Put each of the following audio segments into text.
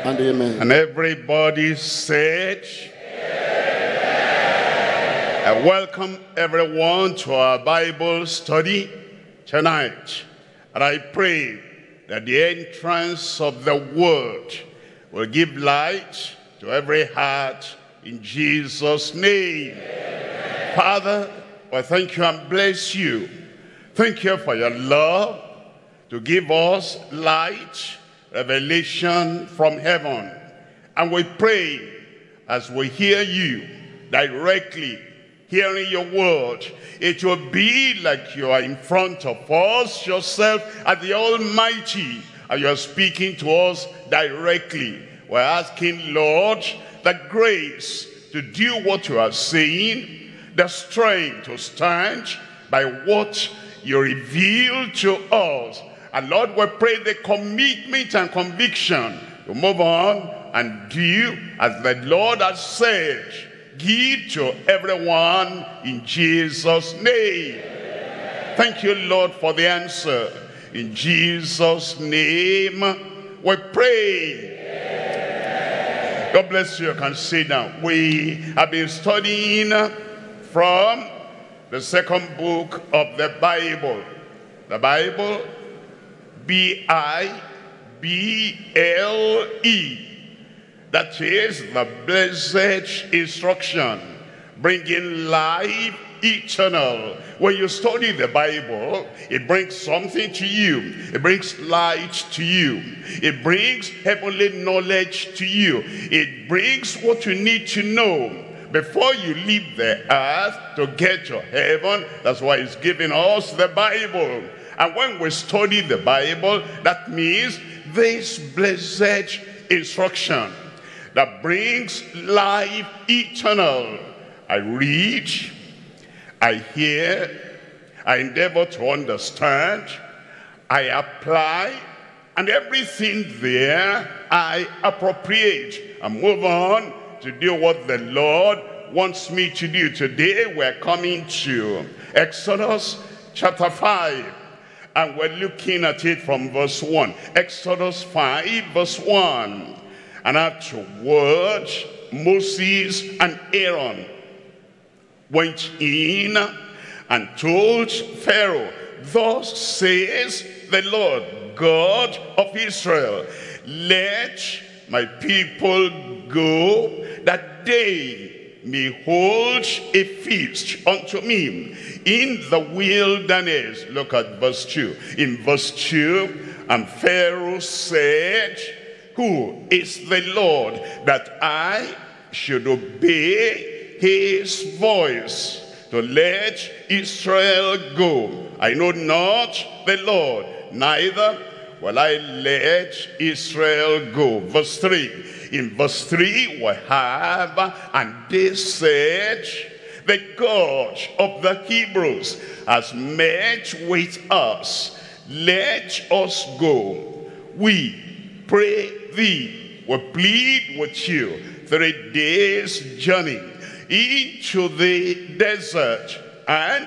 and amen. And everybody said, I welcome everyone to our Bible study tonight. And I pray that the entrance of the word will give light to every heart in Jesus' name. Amen. Father, I thank you and bless you. Thank you for your love to give us light, revelation from heaven. And we pray as we hear you directly, hearing your word, it will be like you are in front of us yourself as the Almighty, and you are speaking to us directly. We're asking, Lord, the grace to do what you are saying, the strength to stand by what you reveal to us. And Lord, we pray the commitment and conviction to move on and do as the Lord has said. Give to everyone in Jesus' name. Amen. Thank you, Lord, for the answer. In Jesus' name we pray. Amen. God bless you. You can sit down. We have been studying from the second book of the Bible. The Bible, B-I-B-L-E. That is the blessed instruction, bringing life eternal. When you study the Bible, it brings something to you. It brings light to you. It brings heavenly knowledge to you. It brings what you need to know before you leave the earth to get to heaven. That's why it's giving us the Bible. And when we study the Bible, that means this blessed instruction that brings life eternal. I read, I hear, I endeavor to understand, I apply, and everything there I appropriate and move on to do what the Lord wants me to do. Today we're coming to Exodus chapter 5, and we're looking at it from verse 1. Exodus 5 verse 1. And afterward, Moses and Aaron went in and told Pharaoh, thus says the Lord God of Israel, let my people go, that they may hold a feast unto me in the wilderness. Look at verse 2. In verse 2, and Pharaoh said, who is the Lord that I should obey his voice to let Israel go? I know not the Lord, neither will I let Israel go. Verse 3. In verse 3 we have, and they said, the God of the Hebrews has met with us. Let us go. We pray thee, we plead with you, 3 days journey into the desert, and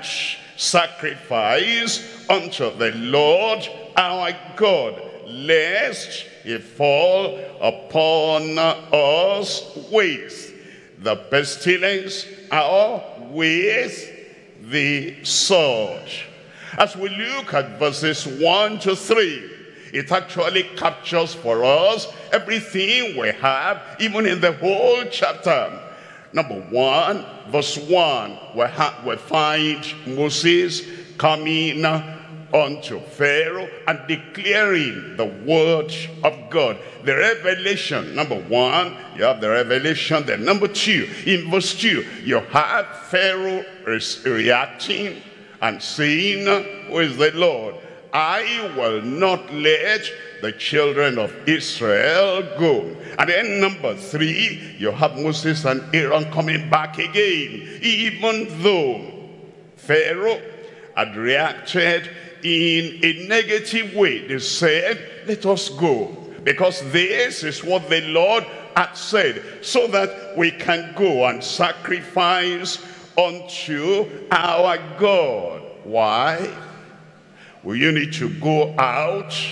sacrifice unto the Lord our God, lest he fall upon us with the pestilence or with the sword. As we look at verses 1 to 3, it actually captures for us everything we have, even in the whole chapter. Number 1, verse 1, we find Moses coming unto Pharaoh and declaring the word of God. The revelation, number 1, you have the revelation. Then number 2, in verse 2, you have Pharaoh reacting and saying, who is the Lord? I will not let the children of Israel go. And then number 3, you have Moses and Aaron coming back again. Even though Pharaoh had reacted in a negative way, they said, let us go, because this is what the Lord had said, so that we can go and sacrifice unto our God. Why? Will you need to go out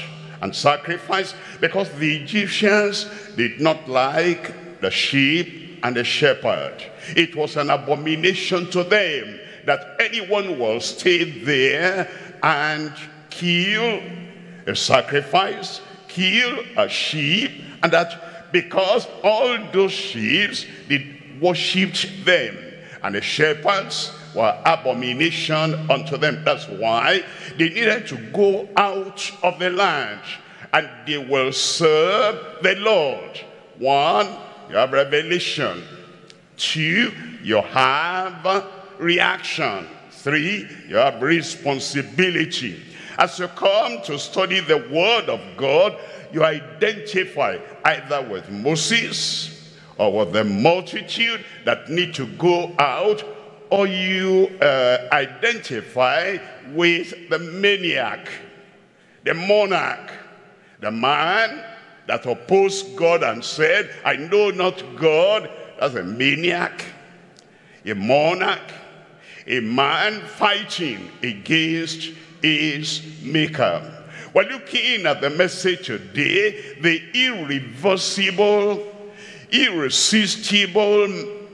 and sacrifice, because the Egyptians did not like the sheep and the shepherd. It was an abomination to them that anyone will stay there and kill a sacrifice, kill a sheep, and that because all those sheep did worshipped them, and the shepherds were abomination unto them. That's why they needed to go out of the land, and they will serve the Lord. 1, you have revelation. 2, you have reaction. 3, you have responsibility. As you come to study the word of God, you identify either with Moses or with the multitude that need to go out, or you identify with the maniac, the monarch, the man that opposed God and said, I know not God. That's a maniac, a monarch, a man fighting against his maker. We're looking at the message today, the irreversible, irresistible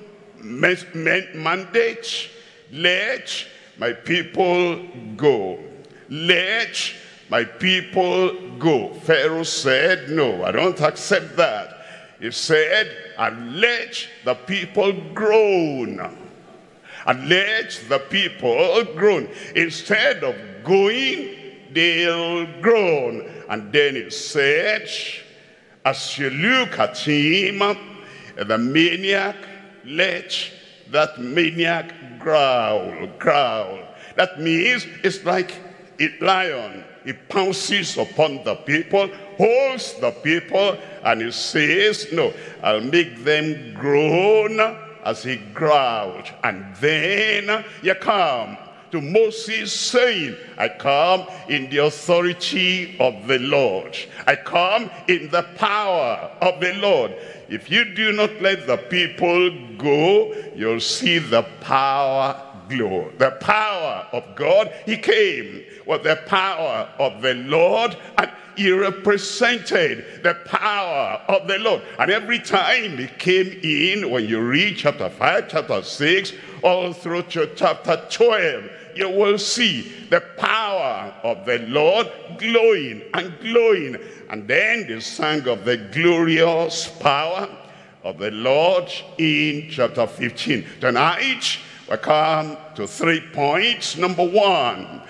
mandate. Let my people go. Let my people go. Pharaoh said, no, I don't accept that. He said, and let the people groan. And let the people groan. Instead of going, they'll groan. And then he said, as you look at him, the maniac, let that maniac growl, growl. That means it's like a lion. He pounces upon the people, holds the people, and he says, no, I'll make them groan as he growled. And then you come to Moses saying, I come in the authority of the Lord. I come in the power of the Lord. If you do not let the people go, you'll see the power glow. The power of God, he came with the power of the Lord, and he represented the power of the Lord. And every time he came in, when you read chapter 5, chapter 6, all through to chapter 12, you will see the power of the Lord glowing and glowing. And then they sang of the glorious power of the Lord in chapter 15. Tonight, we come to 3 points. Number one,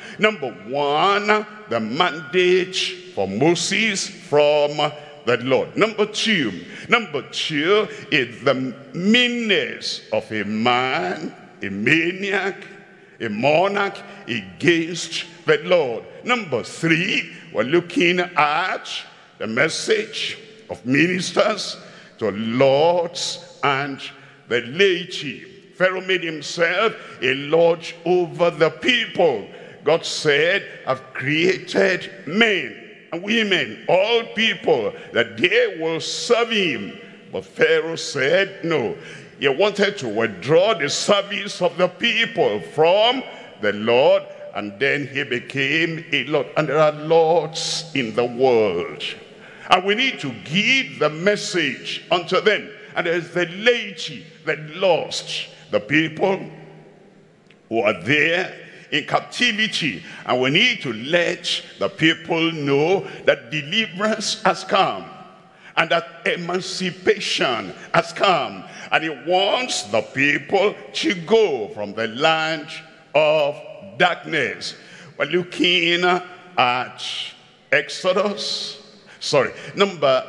the mandate for Moses from the Lord. Number two is the meanness of a man, a maniac, a monarch against the Lord. Number 3, we're looking at the message of ministers to lords and the laity. Pharaoh made himself a lord over the people. God said, I've created men and women, all people, that they will serve him. But Pharaoh said, no. He wanted to withdraw the service of the people from the Lord, and then he became a lord. And there are lords in the world, and we need to give the message unto them. And there's the laity, the lost, the people who are there in captivity, and we need to let the people know that deliverance has come and that emancipation has come, and he wants the people to go from the land of darkness. We're looking at Exodus. Number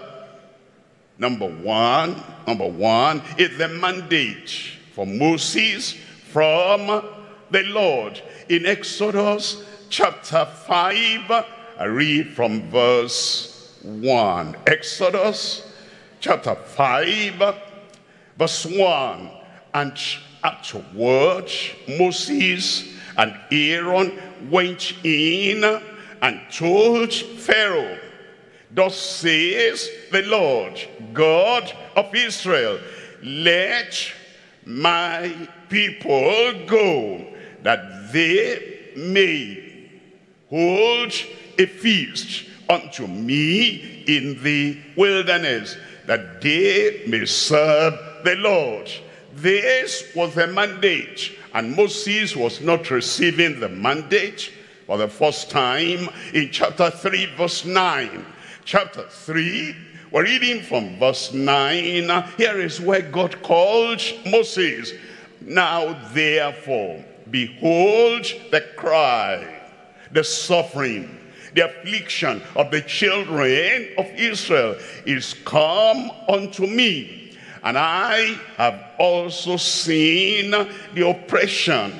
one is the mandate for Moses from the Lord. In Exodus chapter 5, I read from verse 1. Exodus chapter 5, verse 1. And afterward, Moses and Aaron went in and told Pharaoh, thus says the Lord God of Israel, let my people go, that they may hold a feast unto me in the wilderness, that they may serve the Lord. This was the mandate, and Moses was not receiving the mandate for the first time in chapter 3, verse 9. Chapter 3, we're reading from verse 9. Here is where God called Moses. Now therefore, behold the cry, the suffering, the affliction of the children of Israel is come unto me, and I have also seen the oppression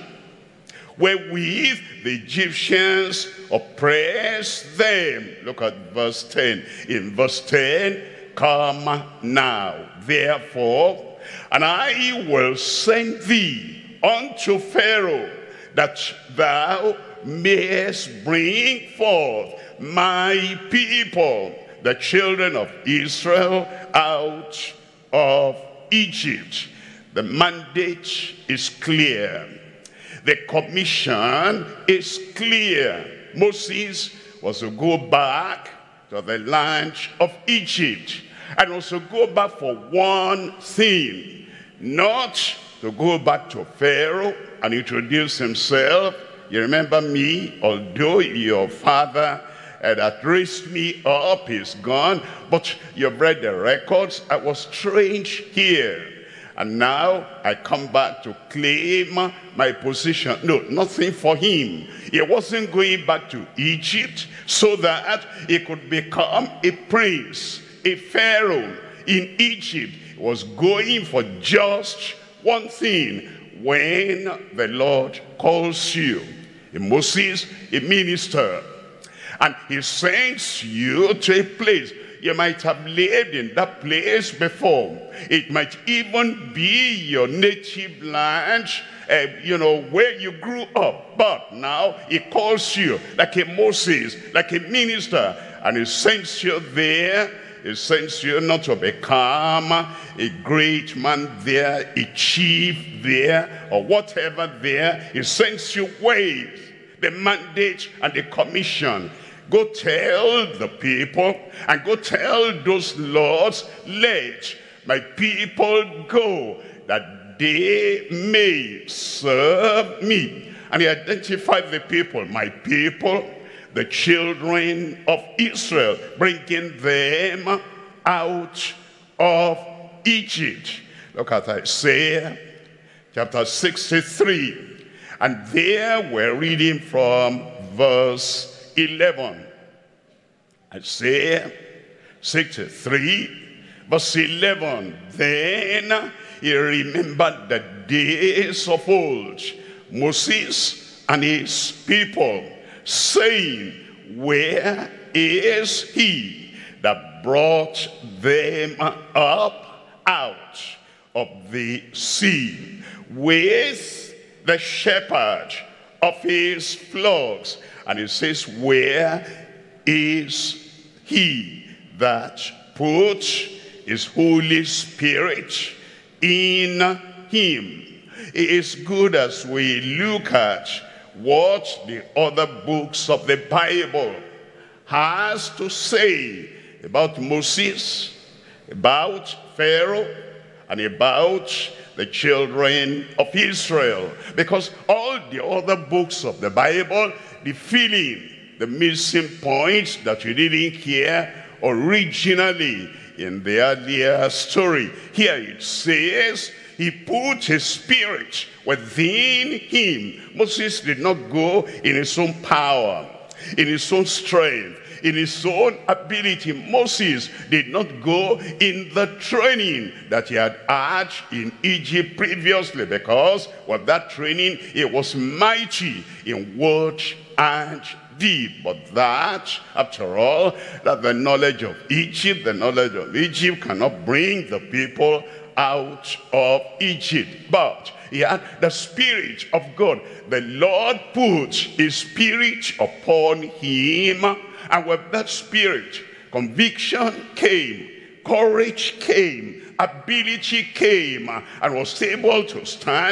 wherewith the Egyptians oppress them. Look at verse 10. In verse 10, come now, therefore, and I will send thee unto Pharaoh, that thou mayest bring forth my people, the children of Israel, out of Egypt. The mandate is clear. The commission is clear. Moses was to go back to the land of Egypt, and also go back for one thing, not to go back to Pharaoh and introduce himself. You remember me, although your father that raised me up is gone, but you've read the records, I was trained here. And now I come back to claim my position. No, nothing for him. He wasn't going back to Egypt so that he could become a prince, a pharaoh in Egypt. He was going for just one thing. When the Lord calls you, Moses, a minister, and he sends you to a place. You might have lived in that place before. It might even be your native land, where you grew up. But now he calls you like a Moses, like a minister, and he sends you there. He sends you not to become a great man there, a chief there, or whatever there. He sends you with the mandate and the commission. Go tell the people, and go tell those lords, let my people go, that they may serve me. And he identified the people, my people, the children of Israel, bringing them out of Egypt. Look at Isaiah chapter 63. And there we're reading from verse 11. Isaiah 63, verse 11. Then he remembered the days of old, Moses and his people, saying, where is he that brought them up out of the sea with the shepherd of his flocks? And it says, where is he that put his Holy Spirit in him? It is good as we look at what the other books of the Bible has to say about Moses, about Pharaoh, and about the children of Israel. Because all the other books of the Bible, the feeling, the missing points that you didn't hear originally in the earlier story. Here it says, he put his spirit within him. Moses did not go in his own power, in his own strength, in his own ability. Moses did not go in the training that he had had in Egypt previously, because with that training he was mighty in word and deed. But that, after all, that the knowledge of Egypt cannot bring the people out of Egypt. But he had the Spirit of God. The Lord put his Spirit upon him, and with that Spirit, conviction came, courage came, ability came, and was able to stand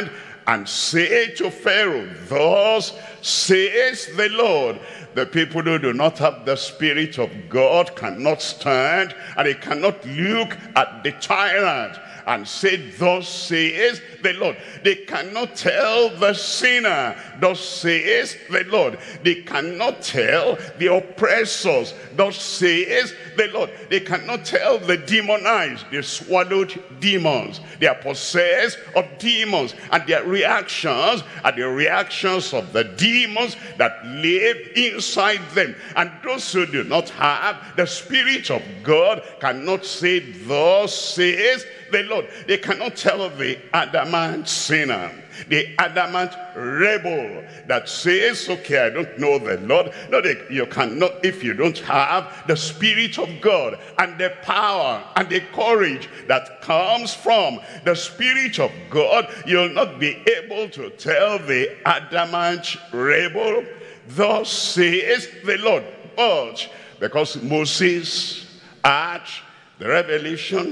and say to Pharaoh, thus says the Lord. The people who do not have the Spirit of God cannot stand, and they cannot look at the tyrant and say, thus says the Lord. They cannot tell the sinner, thus says the Lord. They cannot tell the oppressors, thus says the Lord. They cannot tell the demonized, the swallowed demons. They are possessed of demons, and their reactions are the reactions of the demons that live inside them. And those who do not have the Spirit of God cannot say, thus says the Lord. They cannot tell the adamant sinner, the adamant rebel that says, okay, I don't know the Lord. No, you cannot, if you don't have the Spirit of God and the power and the courage that comes from the Spirit of God, you'll not be able to tell the adamant rebel, thus says the Lord. But because Moses had the revelation,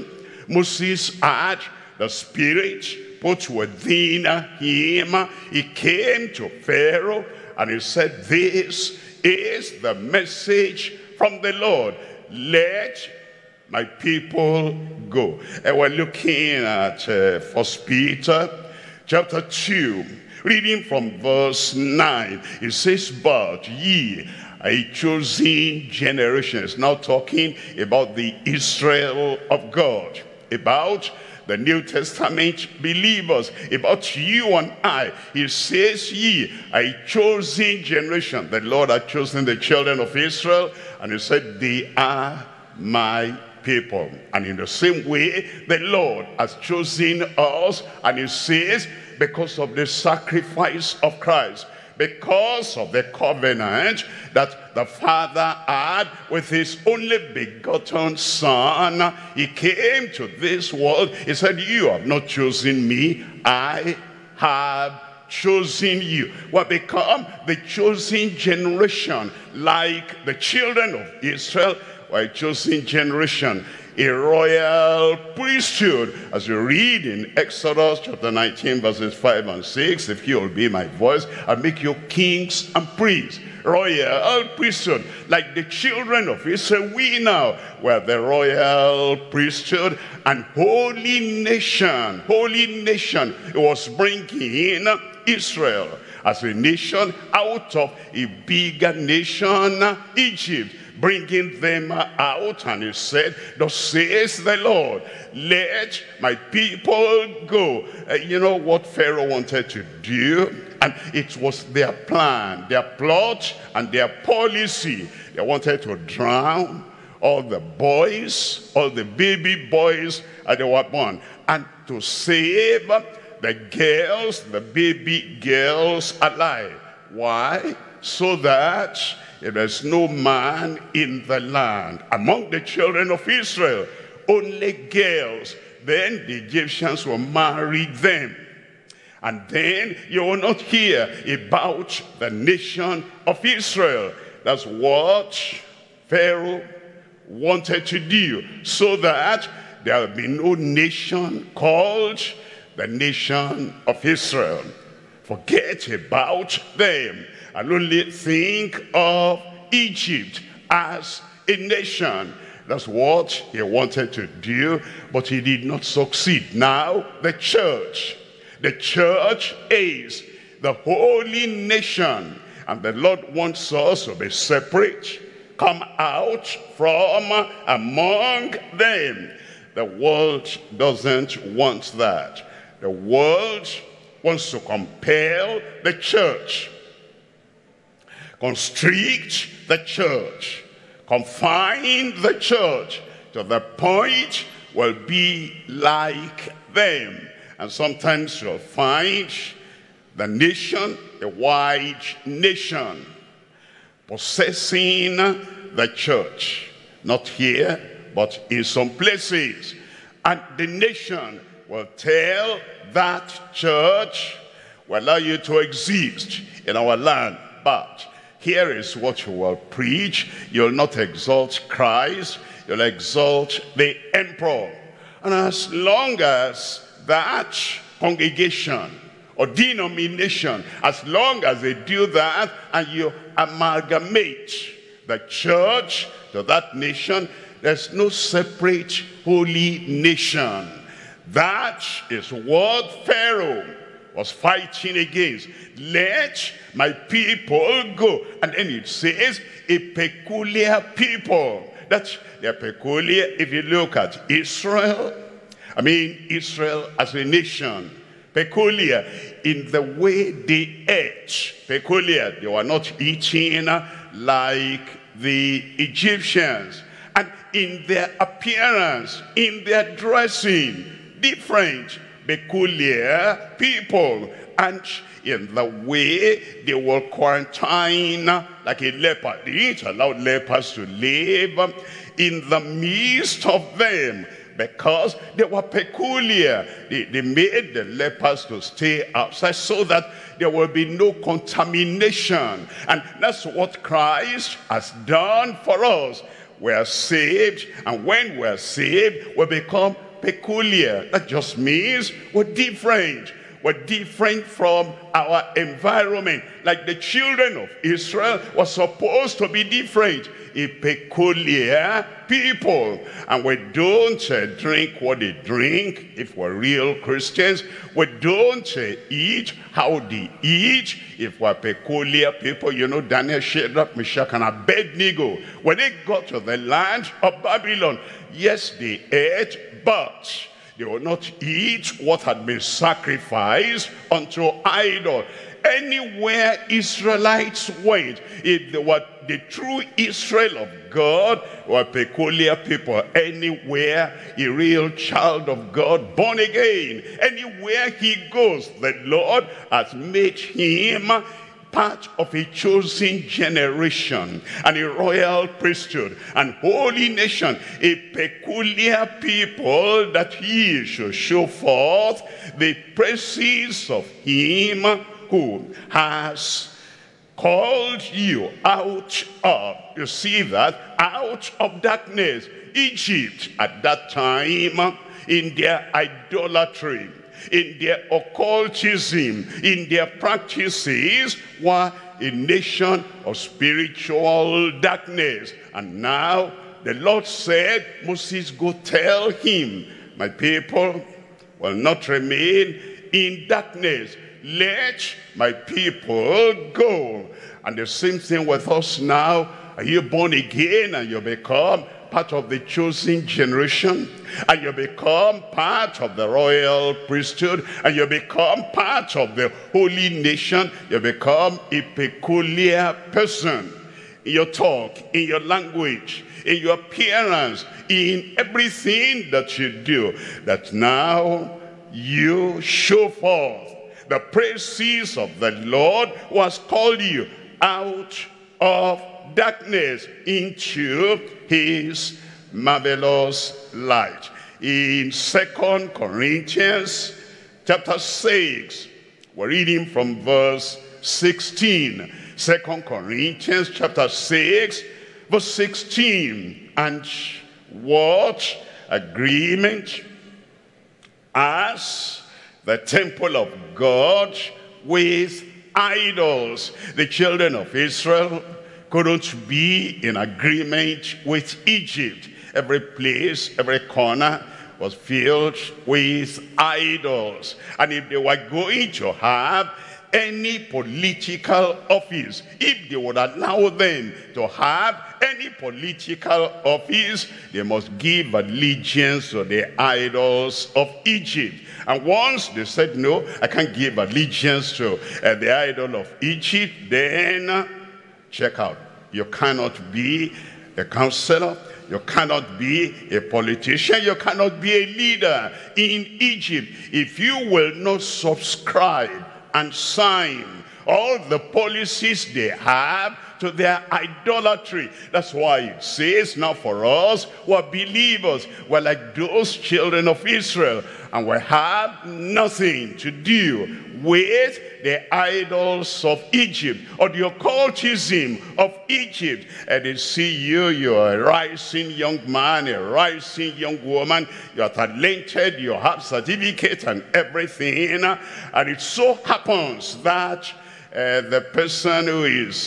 Moses had the Spirit put within him, he came to Pharaoh and he said, this is the message from the Lord. Let my people go. And we're looking at 1 Peter chapter 2, reading from verse 9. It says, but ye a chosen generation. It's now talking about the Israel of God, about the New Testament believers, about you and I. He says, ye a chosen generation. The Lord had chosen the children of Israel, and he said, they are my people. And in the same way, the Lord has chosen us, and he says, because of the sacrifice of Christ, because of the covenant that the Father had with his only begotten Son, he came to this world. He said, you have not chosen me, I have chosen you. Well, become the chosen generation, like the children of Israel were a chosen generation, a royal priesthood, as you read in Exodus chapter 19 verses 5 and 6. If you will obey my voice, I'll make you kings and priests. Royal priesthood, like the children of Israel, we now were the royal priesthood and holy nation. Holy nation. It was bringing in Israel as a nation out of a bigger nation, Egypt, bringing them out. And he said, thus says the Lord, let my people go. You know what Pharaoh wanted to do? And it was their plan, their plot, and their policy. They wanted to drown all the boys, all the baby boys that they were born, and to save the girls, the baby girls alive. Why? So that if there's no man in the land among the children of Israel, only girls, then the Egyptians will marry them. And then you will not hear about the nation of Israel. That's what Pharaoh wanted to do, so that there will be no nation called the nation of Israel. Forget about them and only think of Egypt as a nation. That's what he wanted to do, but he did not succeed. Now the church is the holy nation, and the Lord wants us to be separate, come out from among them. The world doesn't want that. The world wants to compel the church, constrict the church, confine the church to the point will be like them. And sometimes you'll find the nation, the white nation, possessing the church. Not here, but in some places. And the nation will tell that church, will allow you to exist in our land, but here is what you will preach. You'll not exalt Christ, you'll exalt the emperor. And as long as that congregation or denomination, as long as they do that and you amalgamate the church to that nation, there's no separate holy nation. That is what Pharaoh was fighting against. Let my people go. And then it says, a peculiar people. That they're peculiar. If you look at Israel, Israel as a nation, peculiar in the way they ate. Peculiar, they were not eating like the Egyptians. And in their appearance, in their dressing, different, peculiar people. And in the way they will quarantine like a leopard. They didn't allow lepers to live in the midst of them, because they were peculiar. They made the lepers to stay outside so that there will be no contamination. And that's what Christ has done for us. We are saved, and when we are saved, we become peculiar. That just means we're different. We're different from our environment. Like the children of Israel were supposed to be different. A peculiar people. And we don't drink what they drink if we're real Christians. We don't eat how they eat if we're peculiar people. You know, Daniel, Shadrach, Meshach, and Abednego, when they got to the land of Babylon, yes, they ate, but they will not eat what had been sacrificed unto idol. Anywhere Israelites went, if they were the true Israel of God, were peculiar people. Anywhere a real child of God, born again, anywhere he goes, the Lord has made him part of a chosen generation and a royal priesthood and holy nation, a peculiar people, that he should show forth the praises of him who has called you out of, you see that, out of darkness. Egypt at that time, in their idolatry, in their occultism, in their practices, were a nation of spiritual darkness. And now the Lord said, Moses, go tell him, my people will not remain in darkness. Let my people go. And the same thing with us now. Are you born again and you become part of the chosen generation, and you become part of the royal priesthood, and you become part of the holy nation? You become a peculiar person in your talk, in your language, in your appearance, in everything that you do, that now you show forth the praises of the Lord who has called you out of darkness into his marvelous light. In 2 Corinthians chapter 6, we're reading from verse 16. 2 Corinthians chapter 6, verse 16. And what agreement as the temple of God with idols? The children of Israel couldn't be in agreement with Egypt. Every place, every corner was filled with idols. And if they were going to have any political office, if they would allow them to have any political office, they must give allegiance to the idols of Egypt. And once they said, no, I can't give allegiance to the idol of Egypt, then check out. You cannot be a counselor. You cannot be a politician. You cannot be a leader in Egypt if you will not subscribe and sign all the policies they have to their idolatry. That's why it says, now for us who are believers, we're like those children of Israel, and we have nothing to do with the idols of Egypt, or the occultism of Egypt. And they see you're a rising young man, a rising young woman, you're talented, you have certificate and everything. And it so happens that the person who is,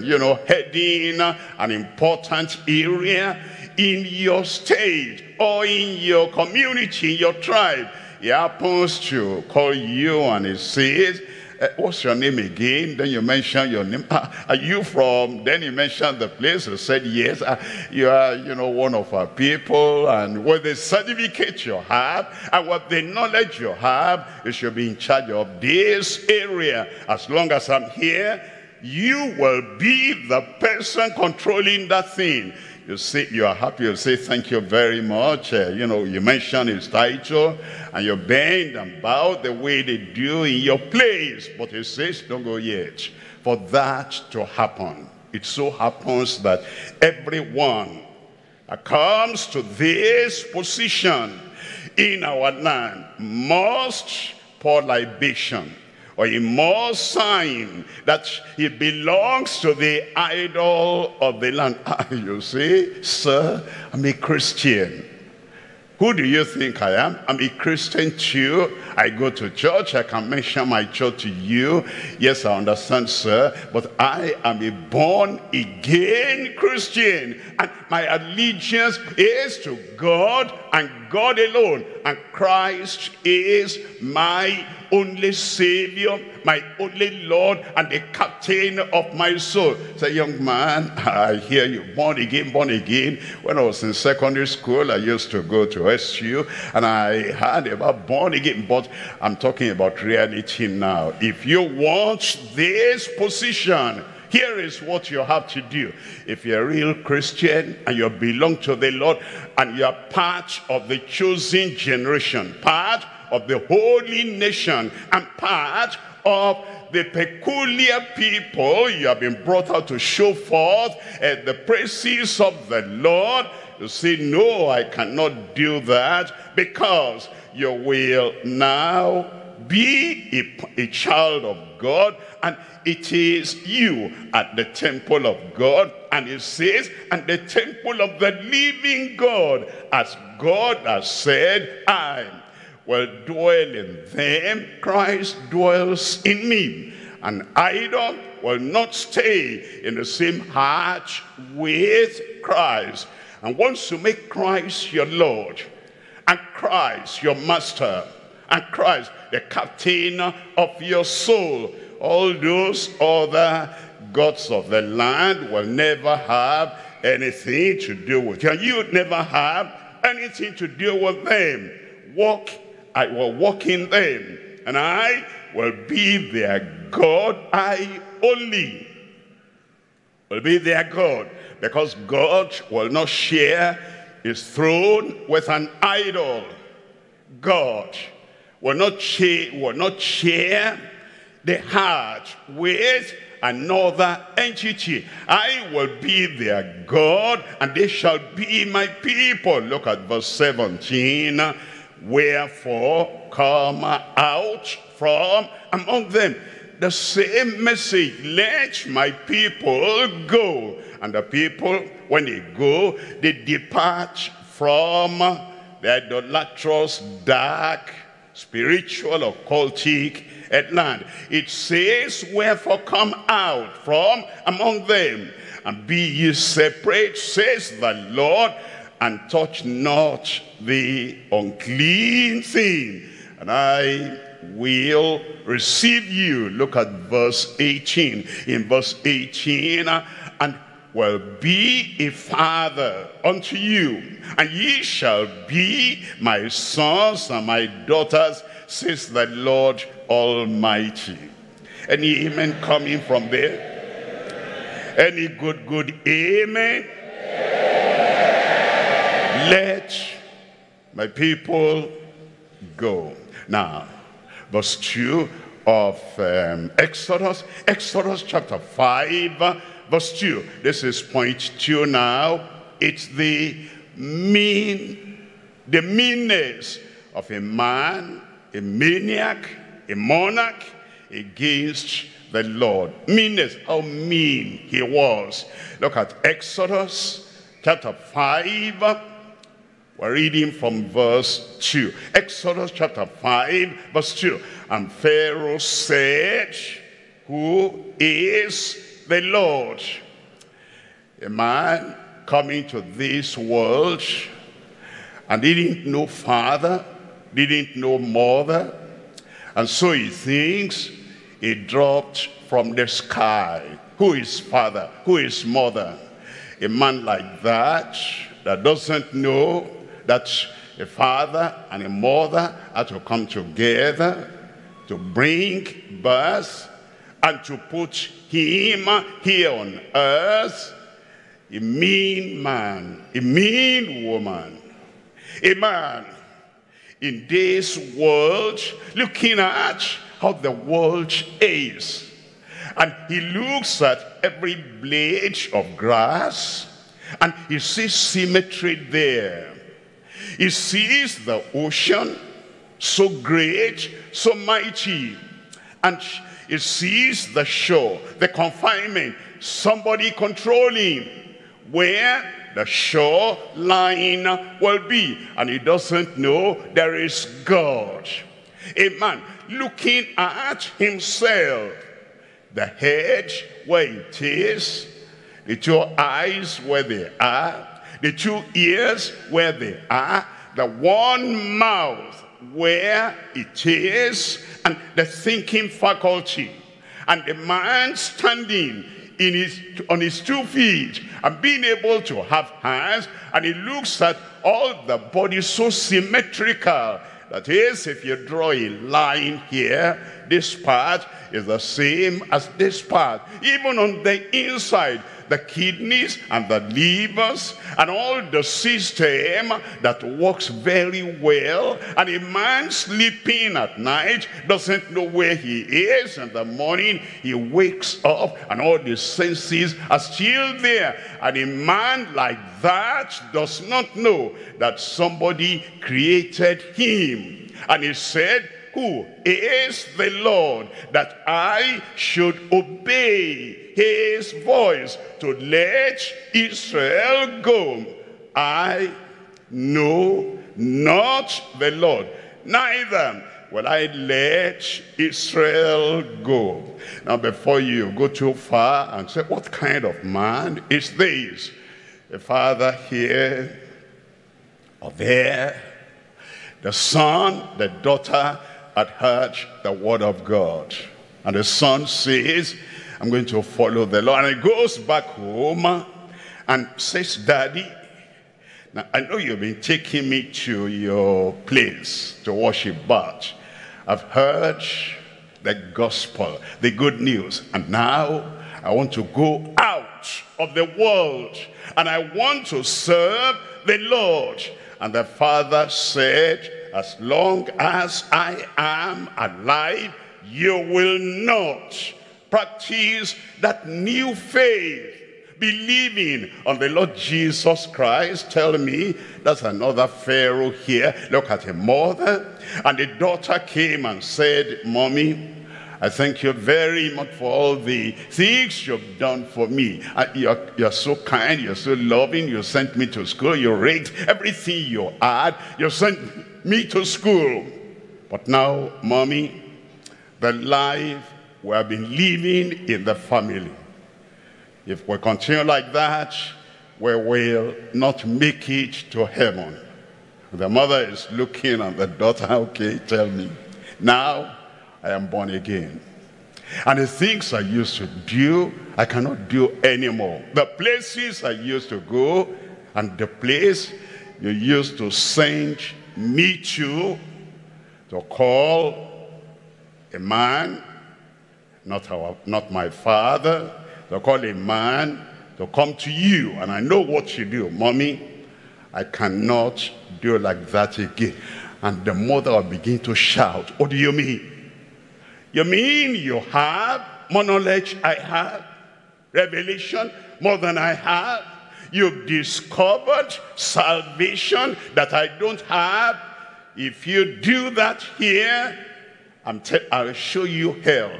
heading an important area in your state or in your community, in your tribe, he happens to call you and he says, what's your name again? Then you mention your name. Are you from? Then you mention the place. You said, yes, you are, one of our people. And with the certificate you have and with the knowledge you have, you should be in charge of this area. As long as I'm here, you will be the person controlling that thing. You say you are happy, you say thank you very much. You mention his title and you bend and bow the way they do in your place. But he says, don't go yet. For that to happen, it so happens that everyone that comes to this position in our land must pour libation, or he must sign that he belongs to the idol of the land. You say, sir, I'm a Christian. Who do you think I am? I'm a Christian too. I go to church. I can mention my church to you. Yes, I understand, sir. But I am a born-again Christian. And my allegiance is to God and God alone. And Christ is my only Savior, my only Lord, and the captain of my soul. Say, young man, I hear you, born again, born again. When I was in secondary school, I used to go to SU, and I heard about born again, but I'm talking about reality now. If you want this position, here is what you have to do. If you're a real Christian and you belong to the Lord and you're part of the chosen generation, part of the holy nation, and part of the peculiar people you have been brought out to show forth the praises of the Lord, you say, no, I cannot do that, because you will now be a child of God, and it is you at the temple of God. And it says, and the temple of the living God, as God has said, I will dwell in them. Christ dwells in me. An idol will not stay in the same heart with Christ. And once you make Christ your Lord, and Christ your master, and Christ the captain of your soul, all those other gods of the land will never have anything to do with you. And you never have anything to do with them. I will walk in them, and I will be their God. I only will be their God, because God will not share his throne with an idol. God will not share the heart with another entity. I will be their God, and they shall be my people. Look at verse 17. Wherefore come out from among them. The same message, let my people go. And the people, when they go, they depart from the idolatrous, dark, spiritual, occultic land. It says, wherefore come out from among them, and be ye separate, says the Lord, and touch not the unclean thing, and I will receive you. Look at verse 18. In verse 18, and will be a father unto you, and ye shall be my sons and my daughters, says the Lord Almighty. Any amen coming from there? Any good amen? Let my people go. Now, verse 2 of Exodus chapter 5, verse 2. This is point 2 now. It's the meanness of a man, a maniac, a monarch, against the Lord. Meanness, how mean he was. Look at Exodus chapter 5. We're reading from verse 2. Exodus chapter 5, verse 2. And Pharaoh said, who is the Lord? A man coming to this world and didn't know father, didn't know mother, and so he thinks he dropped from the sky. Who is father? Who is mother? A man like that doesn't know that a father and a mother are to come together to bring birth and to put him here on earth. A mean man, a mean woman, a man in this world looking at how the world is. And he looks at every blade of grass and he sees symmetry there. He sees the ocean, so great, so mighty. And he sees the shore, the confinement, somebody controlling where the shoreline will be. And he doesn't know there is God. A man looking at himself, the head where it is, the two eyes where they are, the two ears where they are, the one mouth where it is, and the thinking faculty. And the man standing on his 2 feet and being able to have hands, and he looks at all the body so symmetrical. That is, if you draw a line here, this part is the same as this part. Even on the inside, the kidneys and the livers and all the system that works very well. And a man sleeping at night doesn't know where he is. In the morning, he wakes up and all the senses are still there. And a man like that does not know that somebody created him. And he said, who is the Lord, that I should obey his voice to let Israel go? I know not the Lord, neither will I let Israel go. Now before you go too far and say, what kind of man is this? The father here or there, the son, the daughter had heard the word of God. And the son says, I'm going to follow the Lord. And he goes back home and says, Daddy, now I know you've been taking me to your place to worship, but I've heard the gospel, the good news. And now I want to go out of the world and I want to serve the Lord. And the father said, as long as I am alive, you will not practice that new faith, believing on the Lord Jesus Christ. Tell me, that's another Pharaoh here. Look at a mother, and the daughter came and said, Mommy, I thank you very much for all the things you've done for me. You're so kind, you're so loving, you sent me to school, you raked everything you had, you sent me to school. But now, Mommy, the life we have been living in the family, if we continue like that, we will not make it to heaven. The mother is looking at the daughter, okay, tell me. Now, I am born again. And the things I used to do, I cannot do anymore. The places I used to go, and the place you used to send me to call a man, not my father, to call a man to come to you. And I know what you do. Mommy, I cannot do like that again. And the mother will begin to shout, what do you mean? You mean you have more knowledge I have? Revelation more than I have? You've discovered salvation that I don't have? If you do that here, I'll show you hell.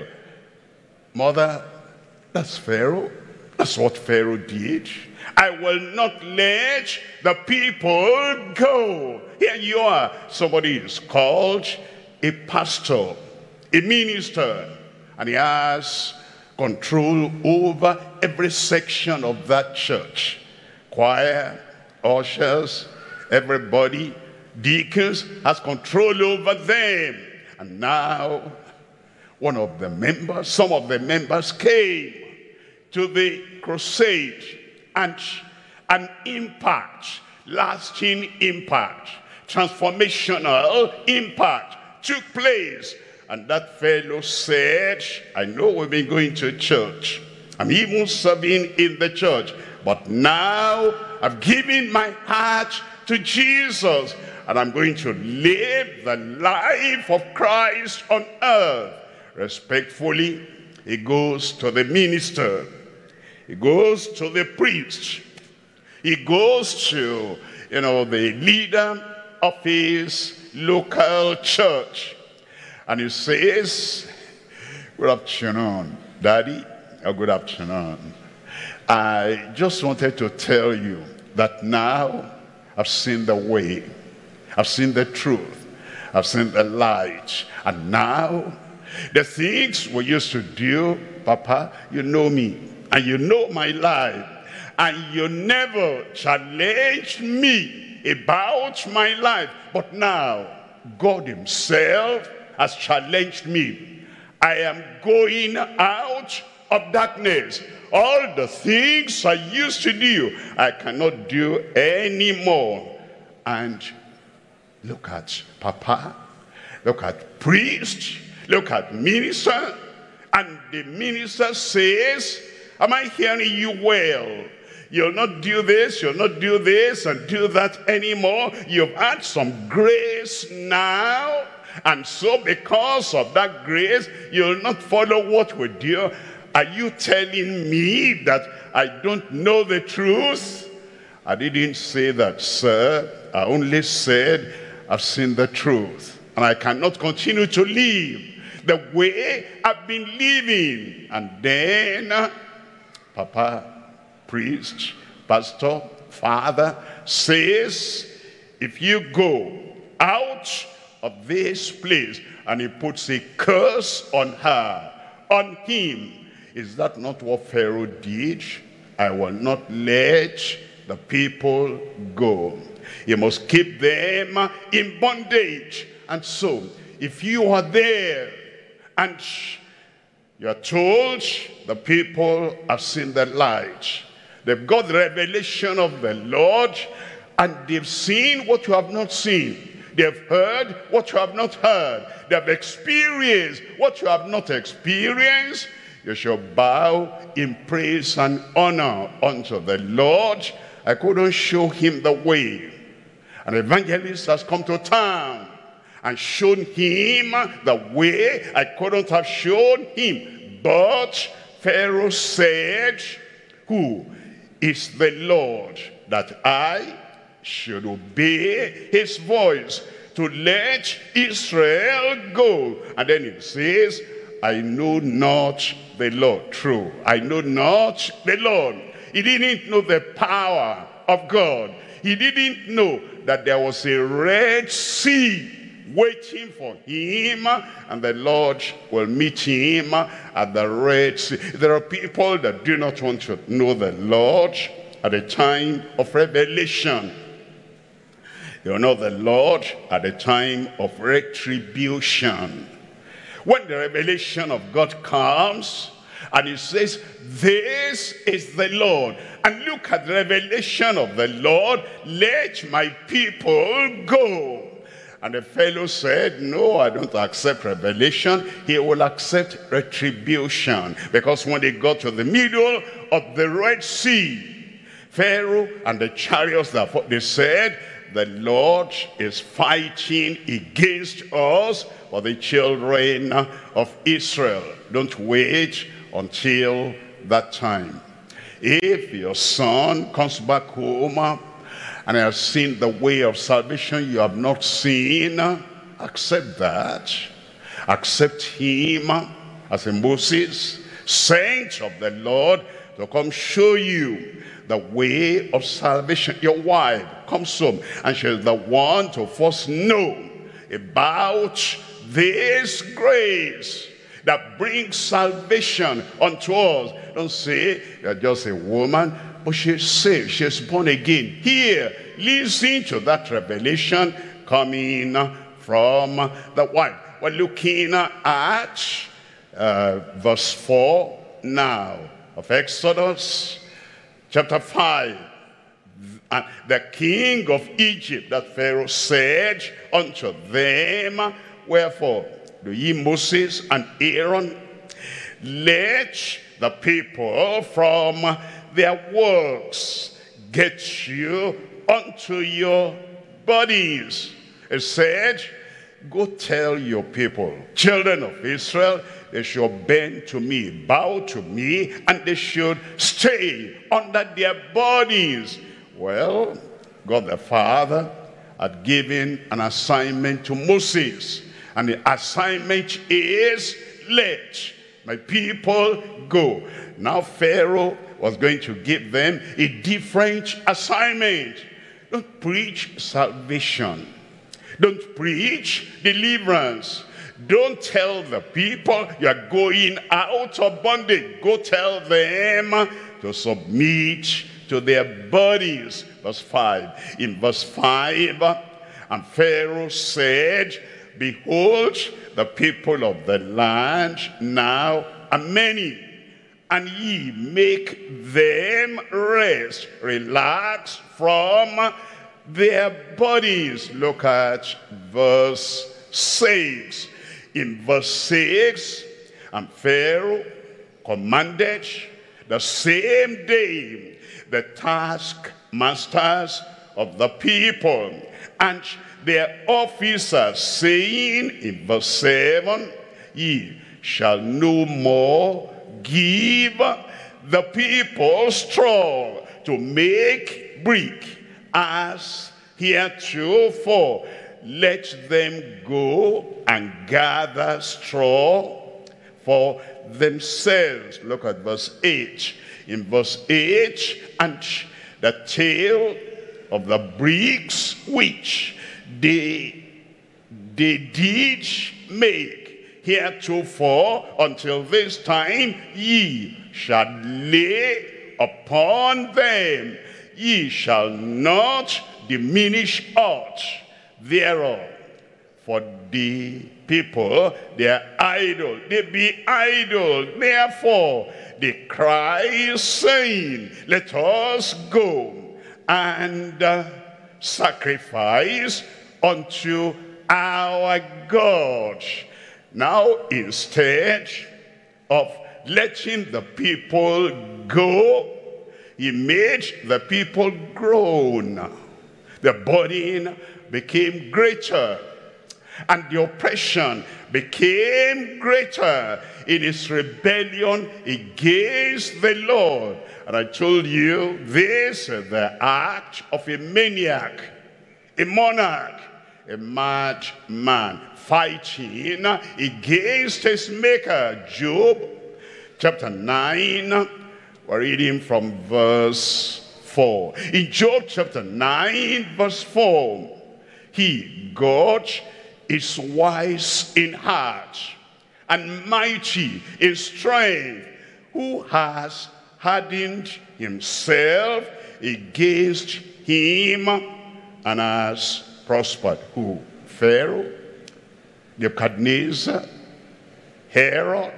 Mother, that's Pharaoh. That's what Pharaoh did. I will not let the people go. Here you are. Somebody is called a pastor, a minister, and he has control over every section of that church. Choir, ushers, everybody, deacons, has control over them. And now, some of the members came to the crusade, and an impact, lasting impact, transformational impact took place. And that fellow said, I know we've been going to church, I'm even serving in the church, but now I've given my heart to Jesus, and I'm going to live the life of Christ on earth. Respectfully, he goes to the minister, he goes to the priest, he goes to, the leader of his local church, and he says, good afternoon, Daddy, or good afternoon. I just wanted to tell you that now I've seen the way, I've seen the truth, I've seen the light, and now the things we used to do, Papa, you know me, and you know my life, and you never challenged me about my life. But now, God himself has challenged me. I am going out of darkness. All the things I used to do, I cannot do anymore. And look at Papa, look at priest, look at minister, and the minister says, am I hearing you well? You'll not do this, you'll not do this and do that anymore. You've had some grace now, and so because of that grace, you'll not follow what we do. Are you telling me that I don't know the truth? I didn't say that, sir. I only said I've seen the truth, and I cannot continue to live the way I've been living. And then Papa, priest, pastor, father says, if you go out of this place, and he puts a curse on her, on him, is that not what Pharaoh did? I will not let the people go. You must keep them in bondage. And so, if you are there and you are told the people have seen the light, they've got the revelation of the Lord, and they've seen what you have not seen. They've heard what you have not heard. They've experienced what you have not experienced. You shall bow in praise and honor unto the Lord. I couldn't show him the way. An evangelist has come to town and shown him the way. I couldn't have shown him. But Pharaoh said, who is the Lord that I should obey his voice to let Israel go? And then it says, I know not the Lord. True, I know not the Lord. He didn't know the power of God. He didn't know that there was a Red Sea waiting for him, and the Lord will meet him at the Red Sea. There are people that do not want to know the Lord at the time of revelation. They will know the Lord at the time of retribution. When the revelation of God comes, and he says, this is the Lord, and look at the revelation of the Lord, let my people go. And the fellow said, no, I don't accept revelation. He will accept retribution. Because when they got to the middle of the Red Sea, Pharaoh and the chariots, they said, the Lord is fighting against us for the children of Israel. Don't wait until that time. If your son comes back home and has seen the way of salvation you have not seen, accept that. Accept him as a Moses, sent of the Lord to come show you the way of salvation. Your wife comes home and she's the one to first know about this grace that brings salvation unto us. Don't say you're just a woman, but she's saved, she's born again. Here, listen to that revelation coming from the wife. We're looking at verse 4 now of Exodus chapter 5. And the king of Egypt, that Pharaoh, said unto them, wherefore do ye Moses and Aaron let the people from their works get you unto your bodies? It said, go tell your people, children of Israel, they should bend to me, bow to me, and they should stay under their bodies. Well, God the Father had given an assignment to Moses, and the assignment is, let my people go. Now Pharaoh was going to give them a different assignment. Don't preach salvation. Don't preach deliverance. Don't tell the people you are going out of bondage. Go tell them to submit to their bodies. Verse 5. In verse 5, and Pharaoh said, behold, the people of the land now are many, and ye make them rest, relax from their bodies. Look at verse 6. In verse 6, and Pharaoh commanded the same day the taskmasters of the people and their officers, saying in verse 7, ye shall no more give the people straw to make brick as heretofore. Let them go and gather straw for themselves. Look at verse 8. In verse 8, and the tale of the bricks which they did make heretofore until this time, ye shall lay upon them. Ye shall not diminish aught thereof. For the people, they are idle, they be idle. Therefore they cry, saying, let us go and sacrifice unto our God. Now, instead of letting the people go, he made the people groan. The burden became greater, and the oppression became greater in his rebellion against the Lord. And I told you, this is the act of a maniac, a monarch, a mad man fighting against his maker. Job chapter 9, we're reading from verse 4. In Job chapter 9 verse 4, he, God, is wise in heart and mighty in strength, who has hardened himself against him and has prospered. Who? Pharaoh, Nebuchadnezzar, Herod,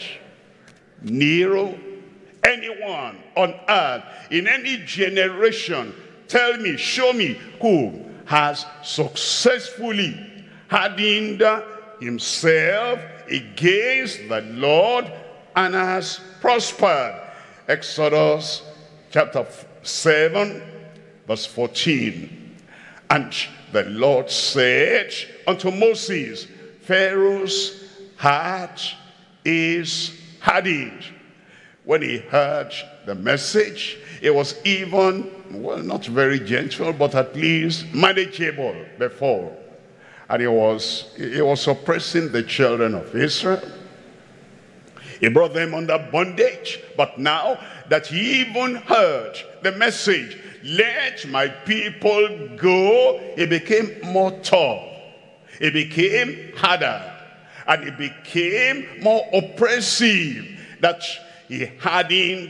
Nero, anyone on earth, in any generation. Tell me, show me who has successfully hardened himself against the Lord and has prospered. Exodus chapter 7 verse 14. And the Lord said unto Moses, Pharaoh's heart is hardened. When he heard the message, it was even, well, not very gentle, but at least manageable before. And he was oppressing the children of Israel. He brought them under bondage. But now that he even heard the message, let my people go, it became more tough. It became harder. And it became more oppressive, that he hardened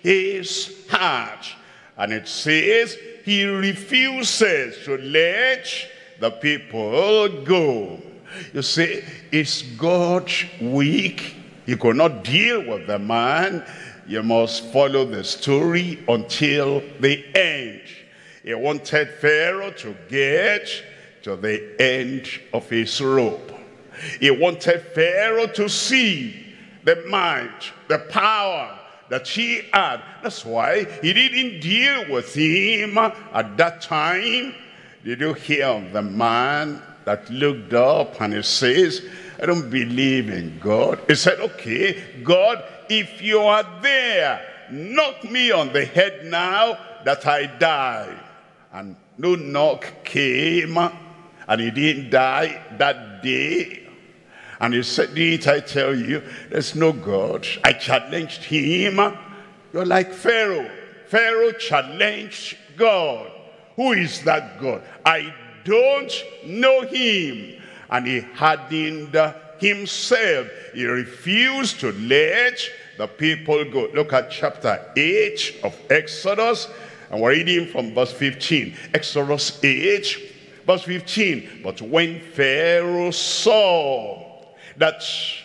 his heart. And it says he refuses to let the people go. You see, is God weak? He could not deal with the man. You must follow the story until the end. He wanted Pharaoh to get to the end of his rope. He wanted Pharaoh to see the might, the power that he had. That's why he didn't deal with him at that time. Did you hear of the man that looked up and he says, I don't believe in God? He said, okay, God, if you are there, knock me on the head now that I die. And no knock came, and he didn't die that day. And he said, didn't I tell you, there's no God? I challenged him. You're like Pharaoh. Pharaoh challenged God. Who is that God? I don't know him. And he hardened himself. He refused to let the people go. Look at chapter 8 of Exodus. And we're reading from verse 15. Exodus 8, verse 15. But when Pharaoh saw that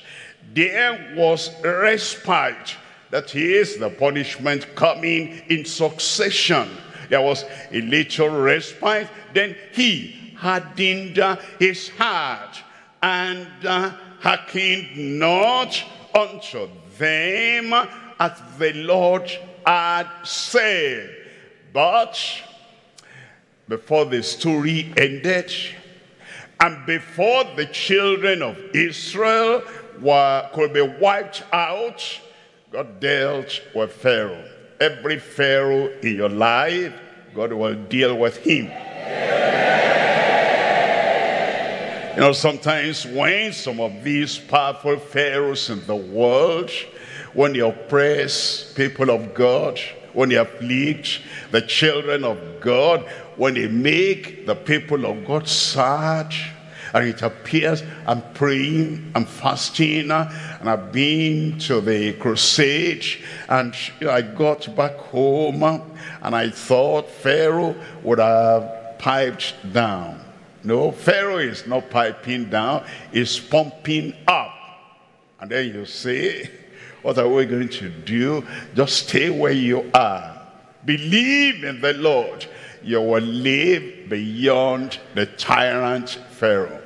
there was respite, that is the punishment coming in succession, there was a little respite, then he hardened his heart and hearkened not unto them as the Lord had said. But before the story ended, and before the children of Israel could be wiped out, God dealt with Pharaoh. Every Pharaoh in your life, God will deal with him. You know, sometimes when some of these powerful pharaohs in the world, when they oppress people of God, when they afflict the children of God, when they make the people of God sad, and it appears I'm praying, I'm fasting, and I've been to the crusade, and I got back home, and I thought Pharaoh would have piped down. No, Pharaoh is not piping down, he's pumping up. And then you say, what are we going to do? Just stay where you are. Believe in the Lord. You will live beyond the tyrant Pharaoh.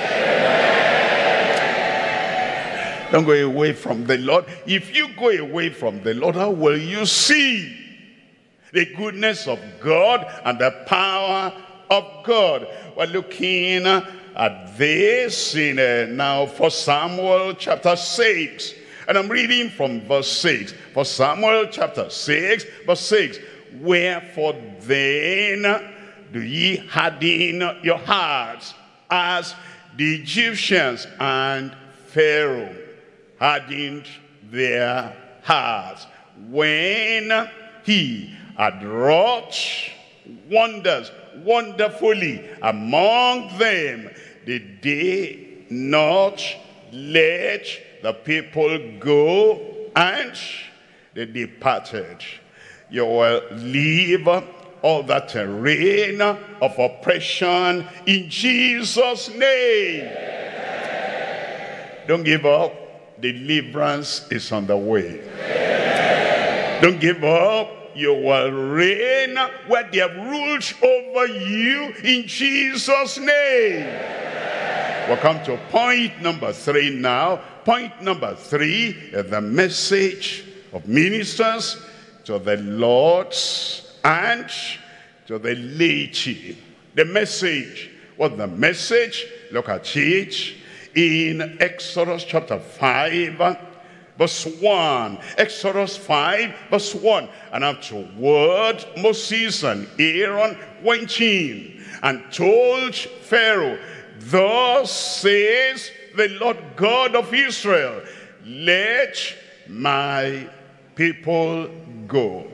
Don't go away from the Lord. If you go away from the Lord, how will you see the goodness of God and the power of God? We're looking at this in now 1 Samuel chapter 6. And I'm reading from verse 6. 1 Samuel chapter 6, verse 6. Wherefore then do ye harden your hearts as the Egyptians and Pharaoh hardened their hearts, when he had wrought wonders wonderfully among them? Did they not let the people go, and they departed? You will leave all that reign of oppression in Jesus' name. Don't give up. Deliverance is on the way. Don't give up. You will reign where they have ruled over you in Jesus' name. We'll come to point number 3 now. Point number 3 is the message of ministers to the lords and to the laity. The message. What's the message? Look at it in Exodus chapter 5, verse 1. Exodus 5, verse 1. And afterward, Moses and Aaron went in and told Pharaoh, thus says the Lord God of Israel, let my people go.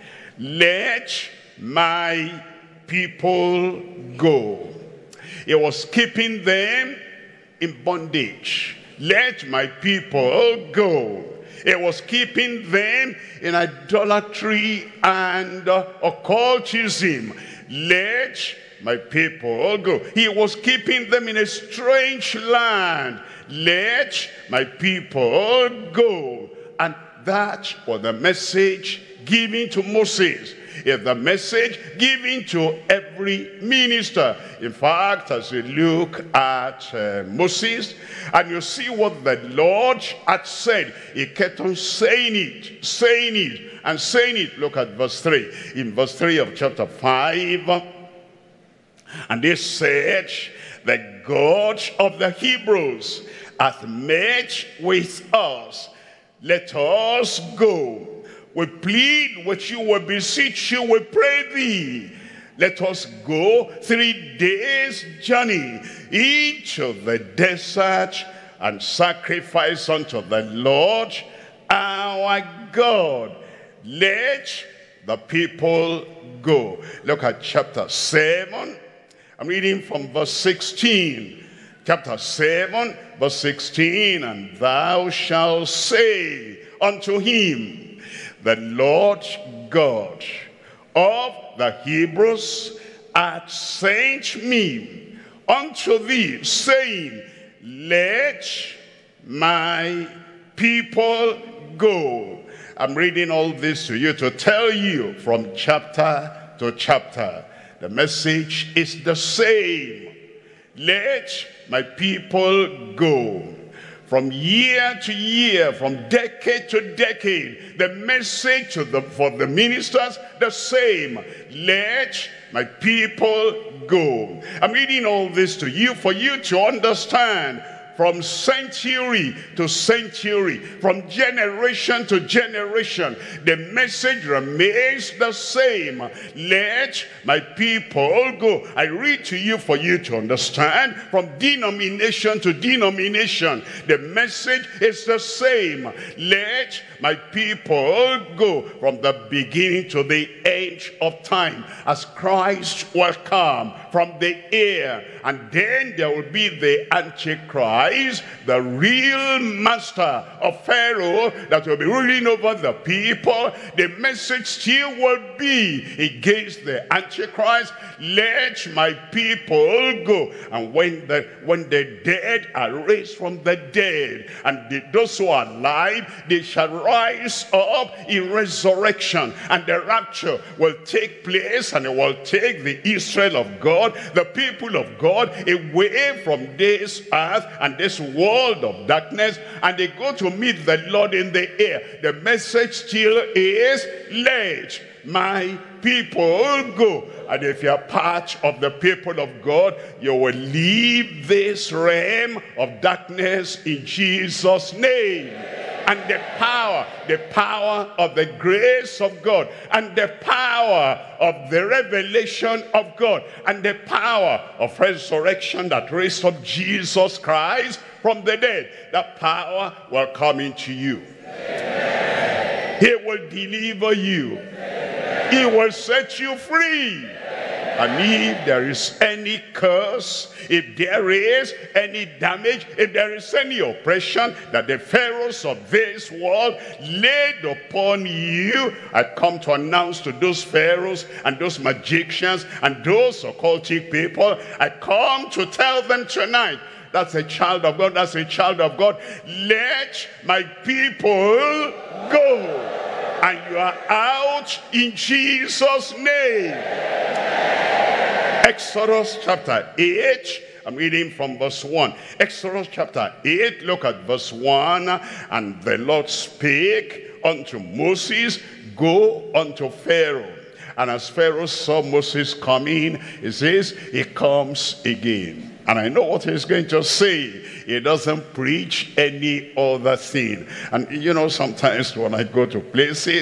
Let my people go. He was keeping them in bondage. Let my people go. It was keeping them in idolatry and occultism. Let my people go. He was keeping them in a strange land. Let my people go. And that was the message given to Moses. Is the message given to every minister. In fact, as you look at Moses, and you see what the Lord had said, he kept on saying it, and saying it. Look at verse 3. In verse 3 of chapter 5, and they said, the God of the Hebrews hath met with us. Let us go. We plead with you, we beseech you, we pray thee. Let us go 3 days' journey into the desert and sacrifice unto the Lord our God. Let the people go. Look at chapter 7. I'm reading from verse 16. Chapter 7, verse 16. And thou shalt say unto him, the Lord God of the Hebrews hath sent me unto thee, saying, let my people go. I'm reading all this to you to tell you from chapter to chapter. The message is the same. Let my people go. From year to year, from decade to decade, the message for the ministers, the same. Let my people go. I'm reading all this to you for you to understand. From century to century, from generation to generation, the message remains the same. Let my people go. I read to you for you to understand. From denomination to denomination, the message is the same. Let my people go. From the beginning to the end of time, as Christ will come from the air, and then there will be the Antichrist, the real master of Pharaoh that will be ruling over the people. The message still will be against the Antichrist. Let my people go. And when the dead are raised from the dead, and those who are alive, they shall rise up in resurrection, and the rapture will take place, and it will take the Israel of God, the people of God, away from this earth and this world of darkness, and they go to meet the Lord in the air. The message still is, let my people go. And if you are part of the people of God, you will leave this realm of darkness in Jesus' name. And the power of the grace of God, and the power of the revelation of God, and the power of resurrection that raised up Jesus Christ from the dead, that power will come into you. Amen. He will deliver you. Amen. He will set you free. And if there is any curse, if there is any damage, if there is any oppression that the pharaohs of this world laid upon you, I come to announce to those pharaohs and those magicians and those occultic people, I come to tell them tonight, that's a child of God, that's a child of God. Let my people go. And you are out in Jesus' name. Exodus chapter 8, I'm reading from verse 1. Exodus chapter 8, look at verse 1. And the Lord spake unto Moses, go unto Pharaoh. And as Pharaoh saw Moses coming, he says, he comes again. And I know what he's going to say. He doesn't preach any other thing. And you know, sometimes when I go to places,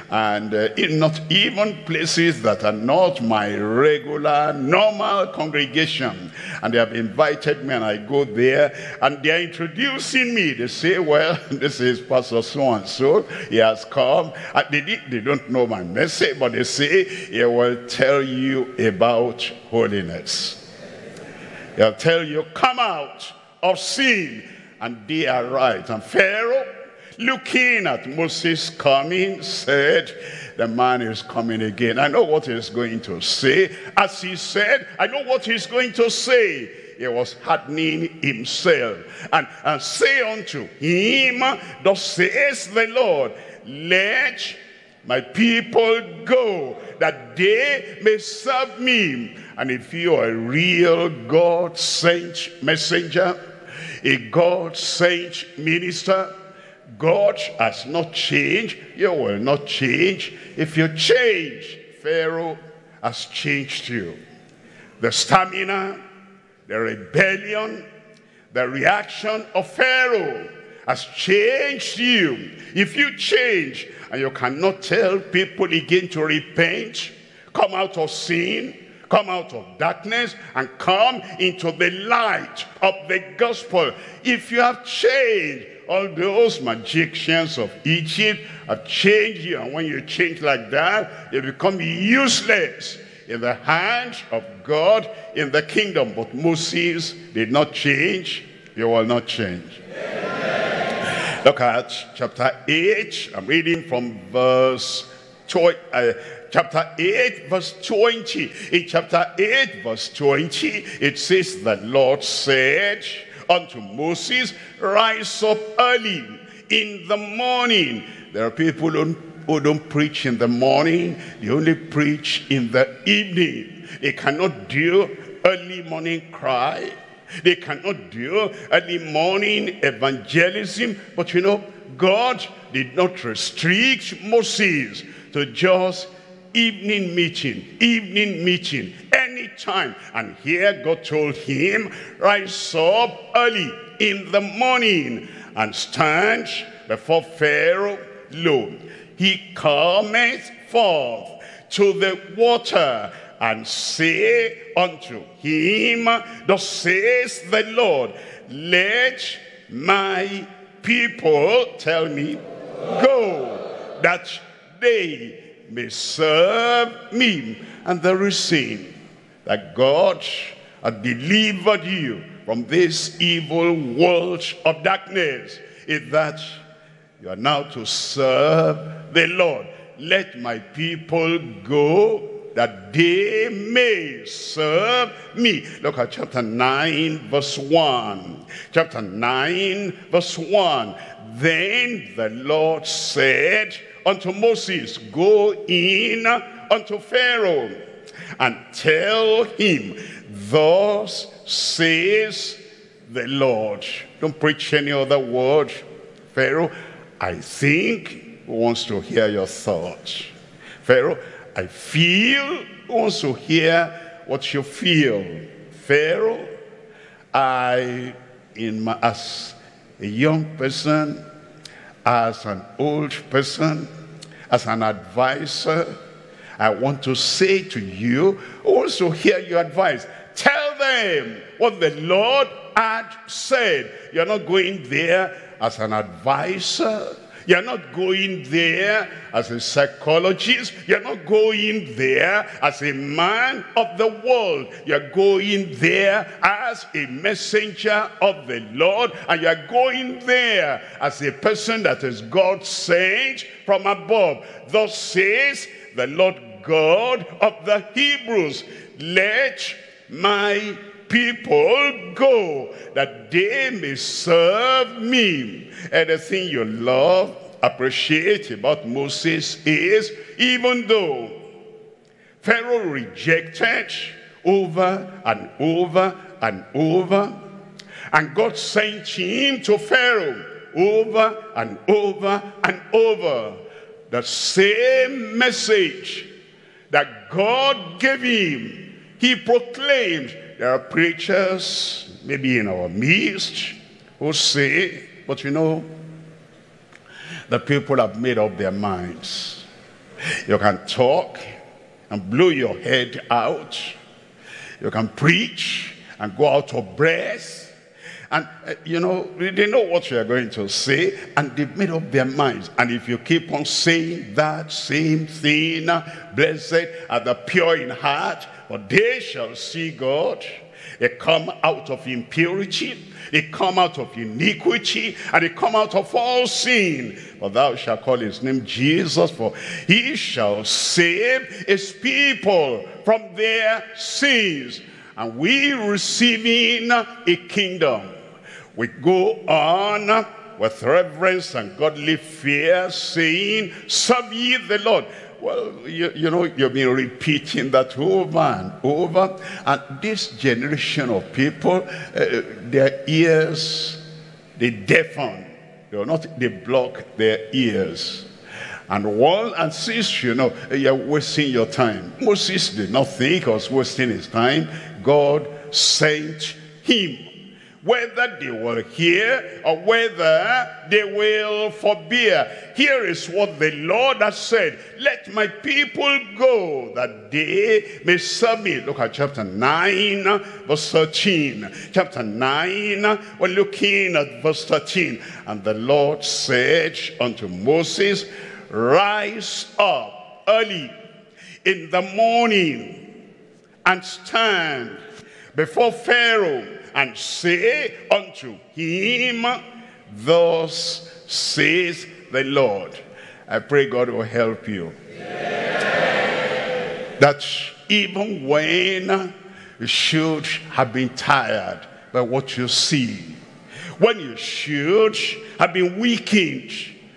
and not even places that are not my regular, normal congregation. And they have invited me, and I go there, and they are introducing me. They say, well, this is Pastor so-and-so. He has come. And they don't know my message, but they say, he will tell you about holiness. He'll tell you, come out of sin. And they are right. And Pharaoh, looking at Moses coming, said, the man is coming again. I know what he's going to say. As he said, I know what he's going to say. He was hardening himself. And say unto him, thus says the Lord, let my people go, that they may serve me. And if you are a real God-sent messenger, a God-sent minister, God has not changed, you will not change. If you change, Pharaoh has changed you. The stamina, the rebellion, the reaction of Pharaoh has changed you. If you change, and you cannot tell people again to repent, come out of sin, come out of darkness, and come into the light of the gospel. If you have changed, all those magicians of Egypt have changed you. And when you change like that, you become useless in the hands of God in the kingdom. But Moses did not change. You will not change. Amen. Look at chapter 8. I'm reading from verse 20. Chapter 8 verse 20. In chapter 8 verse 20, it says, the Lord said unto Moses, rise up early in the morning. There are people who don't preach in the morning. They only preach in the evening. They cannot do early morning cry. They cannot do early morning evangelism. But you know, God did not restrict Moses to just evening meeting, anytime. And here God told him, rise up early in the morning and stand before Pharaoh. Lo, he cometh forth to the water, and say unto him, thus says the Lord, let my people, tell me, go, that they may serve me. And the reason that God had delivered you from this evil world of darkness is that you are now to serve the Lord. Let my people go, that they may serve me. Look at chapter 9 verse 1. Chapter 9 verse 1. Then the Lord said unto Moses, go in unto Pharaoh and tell him, thus says the Lord. Don't preach any other word. Pharaoh, I think he wants to hear your thoughts. Pharaoh, I feel he wants to hear what you feel. Pharaoh, as a young person, as an old person, as an advisor, I want to say to you, also hear your advice. Tell them what the Lord had said. You're not going there as an advisor. You're not going there as a psychologist. You're not going there as a man of the world. You're going there as a messenger of the Lord. And you're going there as a person that is God sent from above. Thus says the Lord God of the Hebrews, let my people go, that they may serve me. Anything you love, appreciate about Moses is, even though Pharaoh rejected over and over and over, and God sent him to Pharaoh over and over and over, the same message that God gave him, he proclaimed. There are preachers, maybe in our midst, who say, but you know, the people have made up their minds. You can talk and blow your head out. You can preach and go out of breath. And, you know, they know what you are going to say, and they've made up their minds. And if you keep on saying that same thing, blessed are the pure in heart, for they shall see God. They come out of impurity, they come out of iniquity, and they come out of all sin. For thou shalt call his name Jesus, for he shall save his people from their sins. And we receiving a kingdom. We go on with reverence and godly fear, saying, serve ye the Lord. Well, you know, you've been repeating that over and over. And this generation of people, their ears, they deafen. They block their ears. And 1 and 6, you know, you're wasting your time. Moses did not think he was wasting his time. God sent him. Whether they will hear or whether they will forbear. Here is what the Lord has said. Let my people go that they may serve me. Look at chapter 9, verse 13. Chapter 9, we're looking at verse 13. And the Lord said unto Moses, rise up early in the morning and stand before Pharaoh and say unto him, thus says the Lord. I pray God will help you. Yeah. That even when you should have been tired by what you see, when you should have been weakened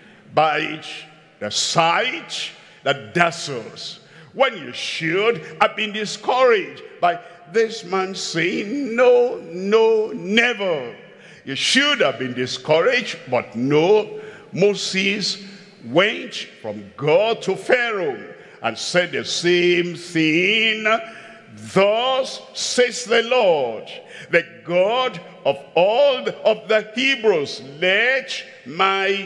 by the sight that dazzles, when you should have been discouraged by this man saying, no, no, never. You should have been discouraged, but no. Moses went from God to Pharaoh and said the same thing. Thus says the Lord, the God of all of the Hebrews, let my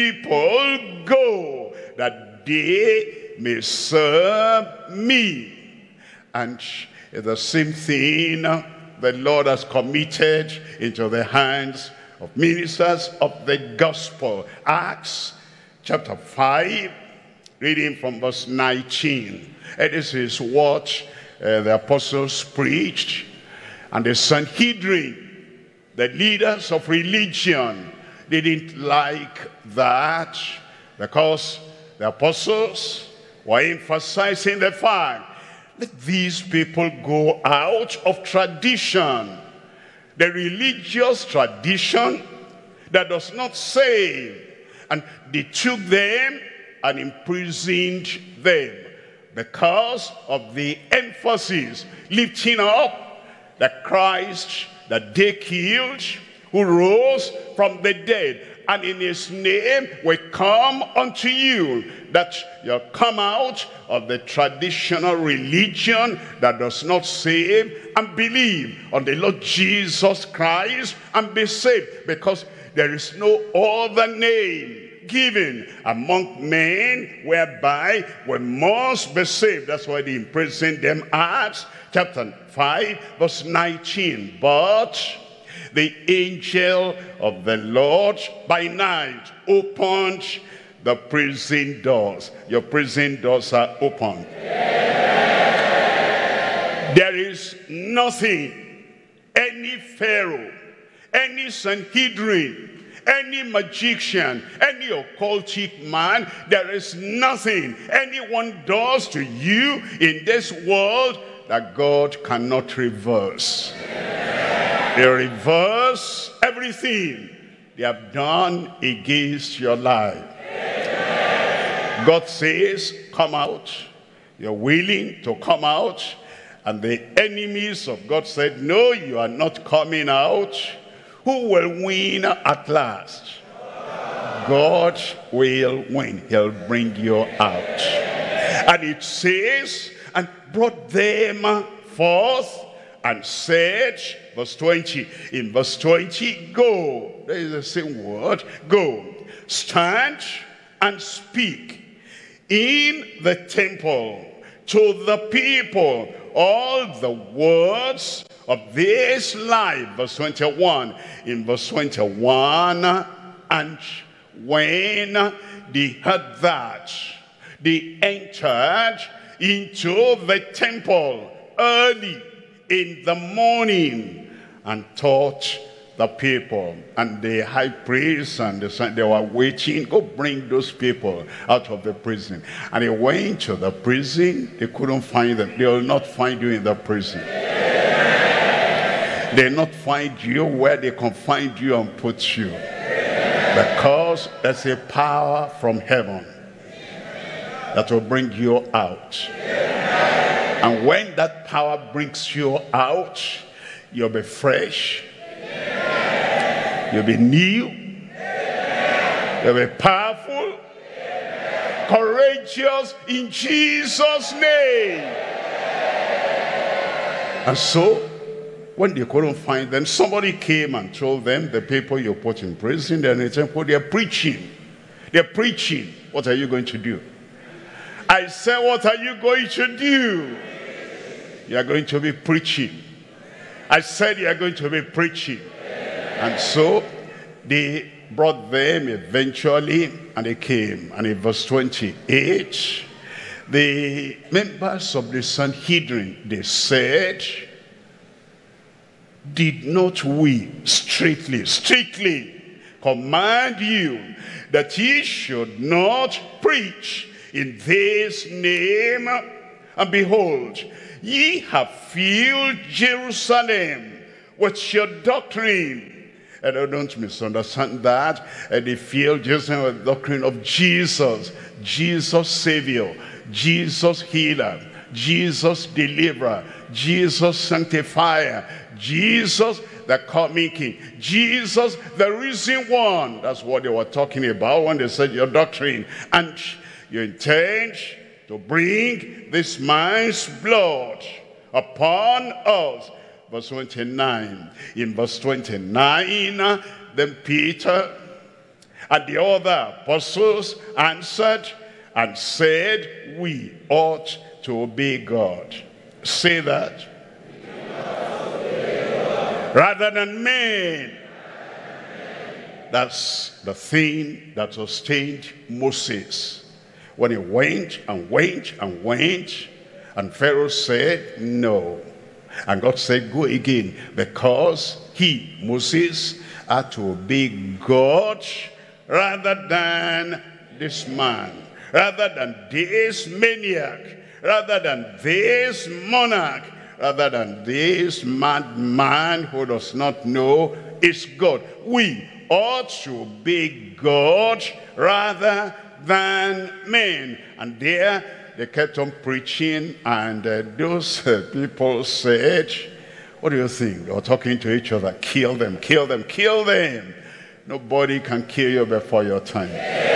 people go, that they may serve me. And the same thing the Lord has committed into the hands of ministers of the gospel. Acts chapter 5, reading from verse 19. And this is what the apostles preached. And the Sanhedrin, the leaders of religion, they didn't like that, because the apostles were emphasizing the fact that these people go out of tradition, the religious tradition that does not save. And they took them and imprisoned them because of the emphasis lifting up the Christ that they killed, who rose from the dead. And in his name we come unto you, that you'll come out of the traditional religion that does not save, and believe on the Lord Jesus Christ and be saved, because there is no other name given among men whereby we must be saved. That's why they imprisoned them. Acts chapter 5 verse 19. But the angel of the Lord by night opened the prison doors. Your prison doors are open. Yeah. There is nothing any Pharaoh, any Sanhedrin, any magician, any occultic man, there is nothing anyone does to you in this world that God cannot reverse. They reverse everything they have done against your life. God says, come out. You're willing to come out. And the enemies of God said, no, you are not coming out. Who will win at last? God will win. He'll bring you out. And it says, and brought them forth and said, verse 20, in verse 20, go. There is the same word, go. Stand and speak in the temple to the people all the words of this life. Verse 21. In verse 21, and when they heard that, they entered into the temple early in the morning and taught the people. And the high priest and the son, they were waiting, go bring those people out of the prison. And he went to the prison, they couldn't find them. They will not find you in the prison. They will not find you where they can find you and put you. Because there's a power from heaven that will bring you out. And when that power brings you out, you'll be fresh. You'll be new. You'll be powerful. Courageous in Jesus' name. And so, when they couldn't find them, somebody came and told them, the people you put in prison, they're in the temple, they're preaching. They're preaching. What are you going to do? I said, what are you going to do? You are going to be preaching. I said you are going to be preaching. And so they brought them eventually, and they came. And in verse 28, the members of the Sanhedrin, they said, did not we strictly command you that ye should not preach in this name? And behold, ye have filled Jerusalem with your doctrine. And don't misunderstand that. And they filled Jerusalem with the doctrine of Jesus. Jesus Savior. Jesus Healer. Jesus Deliverer. Jesus Sanctifier. Jesus the coming King. Jesus the risen one. That's what they were talking about when they said your doctrine. And you intend to bring this man's blood upon us. Verse 29. In verse 29, then Peter and the other apostles answered and said, we ought to obey God. Say that. Rather than men. That's the thing that sustained Moses. When he went and went and went, and Pharaoh said, no. And God said, go again, because he, Moses, had to obey God rather than this man, rather than this maniac, rather than this monarch, rather than this madman who does not know is God. We ought to obey God rather than men. And there they kept on preaching, and those people said, what do you think? They were talking to each other. Kill them, kill them, kill them. Nobody can kill you before your time.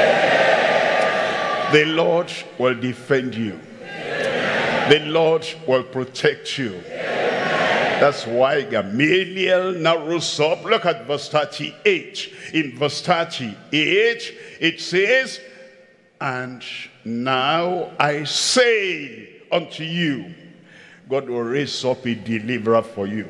The Lord will defend you. The Lord will protect you. That's why Gamaliel now rose up. Look at verse 38. In verse 38, it says, and now I say unto you, God will raise up a deliverer for you.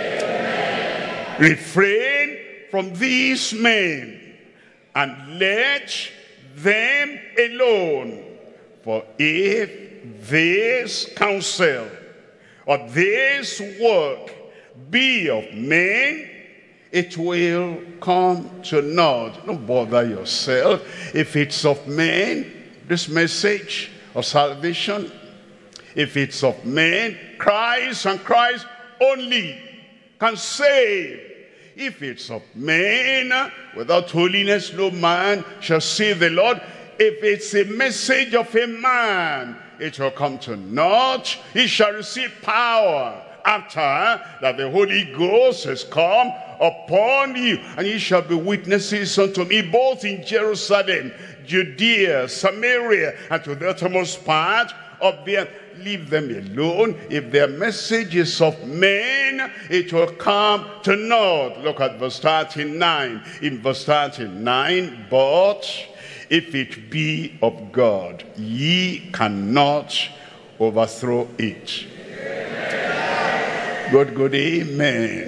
Refrain from these men and let them alone. For if this counsel or this work be of men, it will come to naught. Don't bother yourself. If it's of men, this message of salvation, if it's of men, Christ and Christ only can save. If it's of men, without holiness no man shall see the Lord. If it's a message of a man, it will come to naught. He shall receive power after that the Holy Ghost has come upon you, and ye shall be witnesses unto me both in Jerusalem, Judea, Samaria, and to the uttermost part of the earth. Leave them alone. If their message is of men, it will come to naught. Look at verse 39. In verse 39, but if it be of God, ye cannot overthrow it. Good, amen.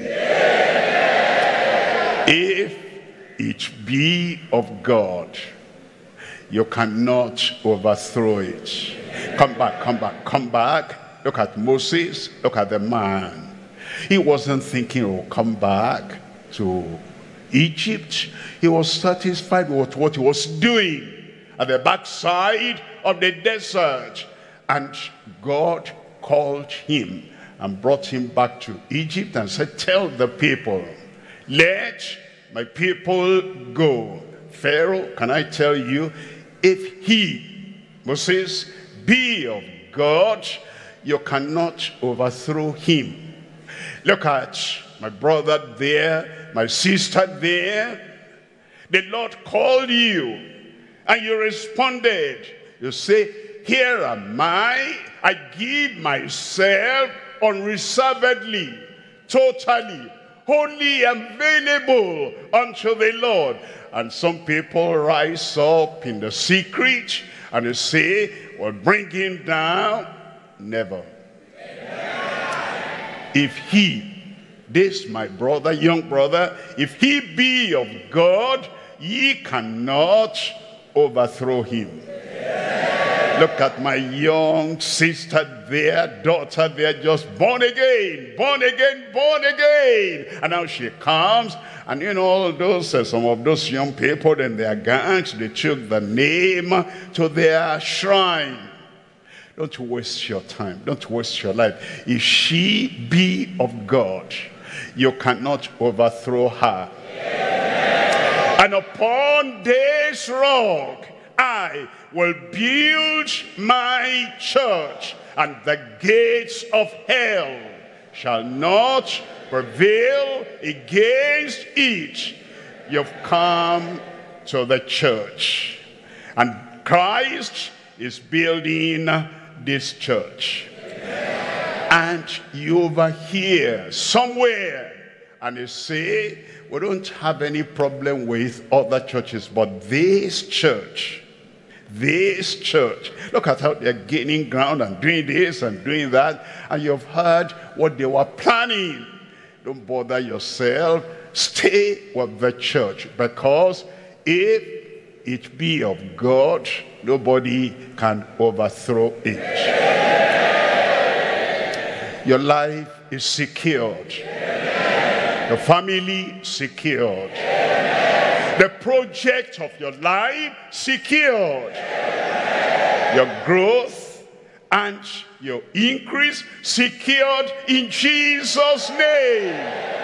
If it be of God, you cannot overthrow it. Come back. Look at Moses. Look at the man. He wasn't thinking, oh, come back to Egypt. He was satisfied with what he was doing at the backside of the desert. And God called him and brought him back to Egypt and said, tell the people, let my people go. Pharaoh, can I tell you, if he, Moses, be of God, you cannot overthrow him. Look at my brother there, my sister there. The Lord called you and you responded. You say, here am I give myself unreservedly, totally, wholly available unto the Lord. And some people rise up in the secret and they say, well, bring him down. Never. If he, this my brother, young brother, if he be of God, ye cannot overthrow him. Look at my young sister there, daughter there, just born again. And now she comes, and you know, all those, some of those young people in their gangs, they took the name to their shrine. Don't waste your time. Don't waste your life. If she be of God, you cannot overthrow her. And upon this rock, I will build my church, and the gates of hell shall not prevail against it. You've come to the church, and Christ is building this church. And you overhear somewhere, and you say, we don't have any problem with other churches, but this church, look at how they're gaining ground and doing this and doing that, and you've heard what they were planning. Don't bother yourself. Stay with the church, because if it be of God, nobody can overthrow it. Your life is secured. Your family secured. The project of your life secured. Your growth and your increase secured in Jesus' name.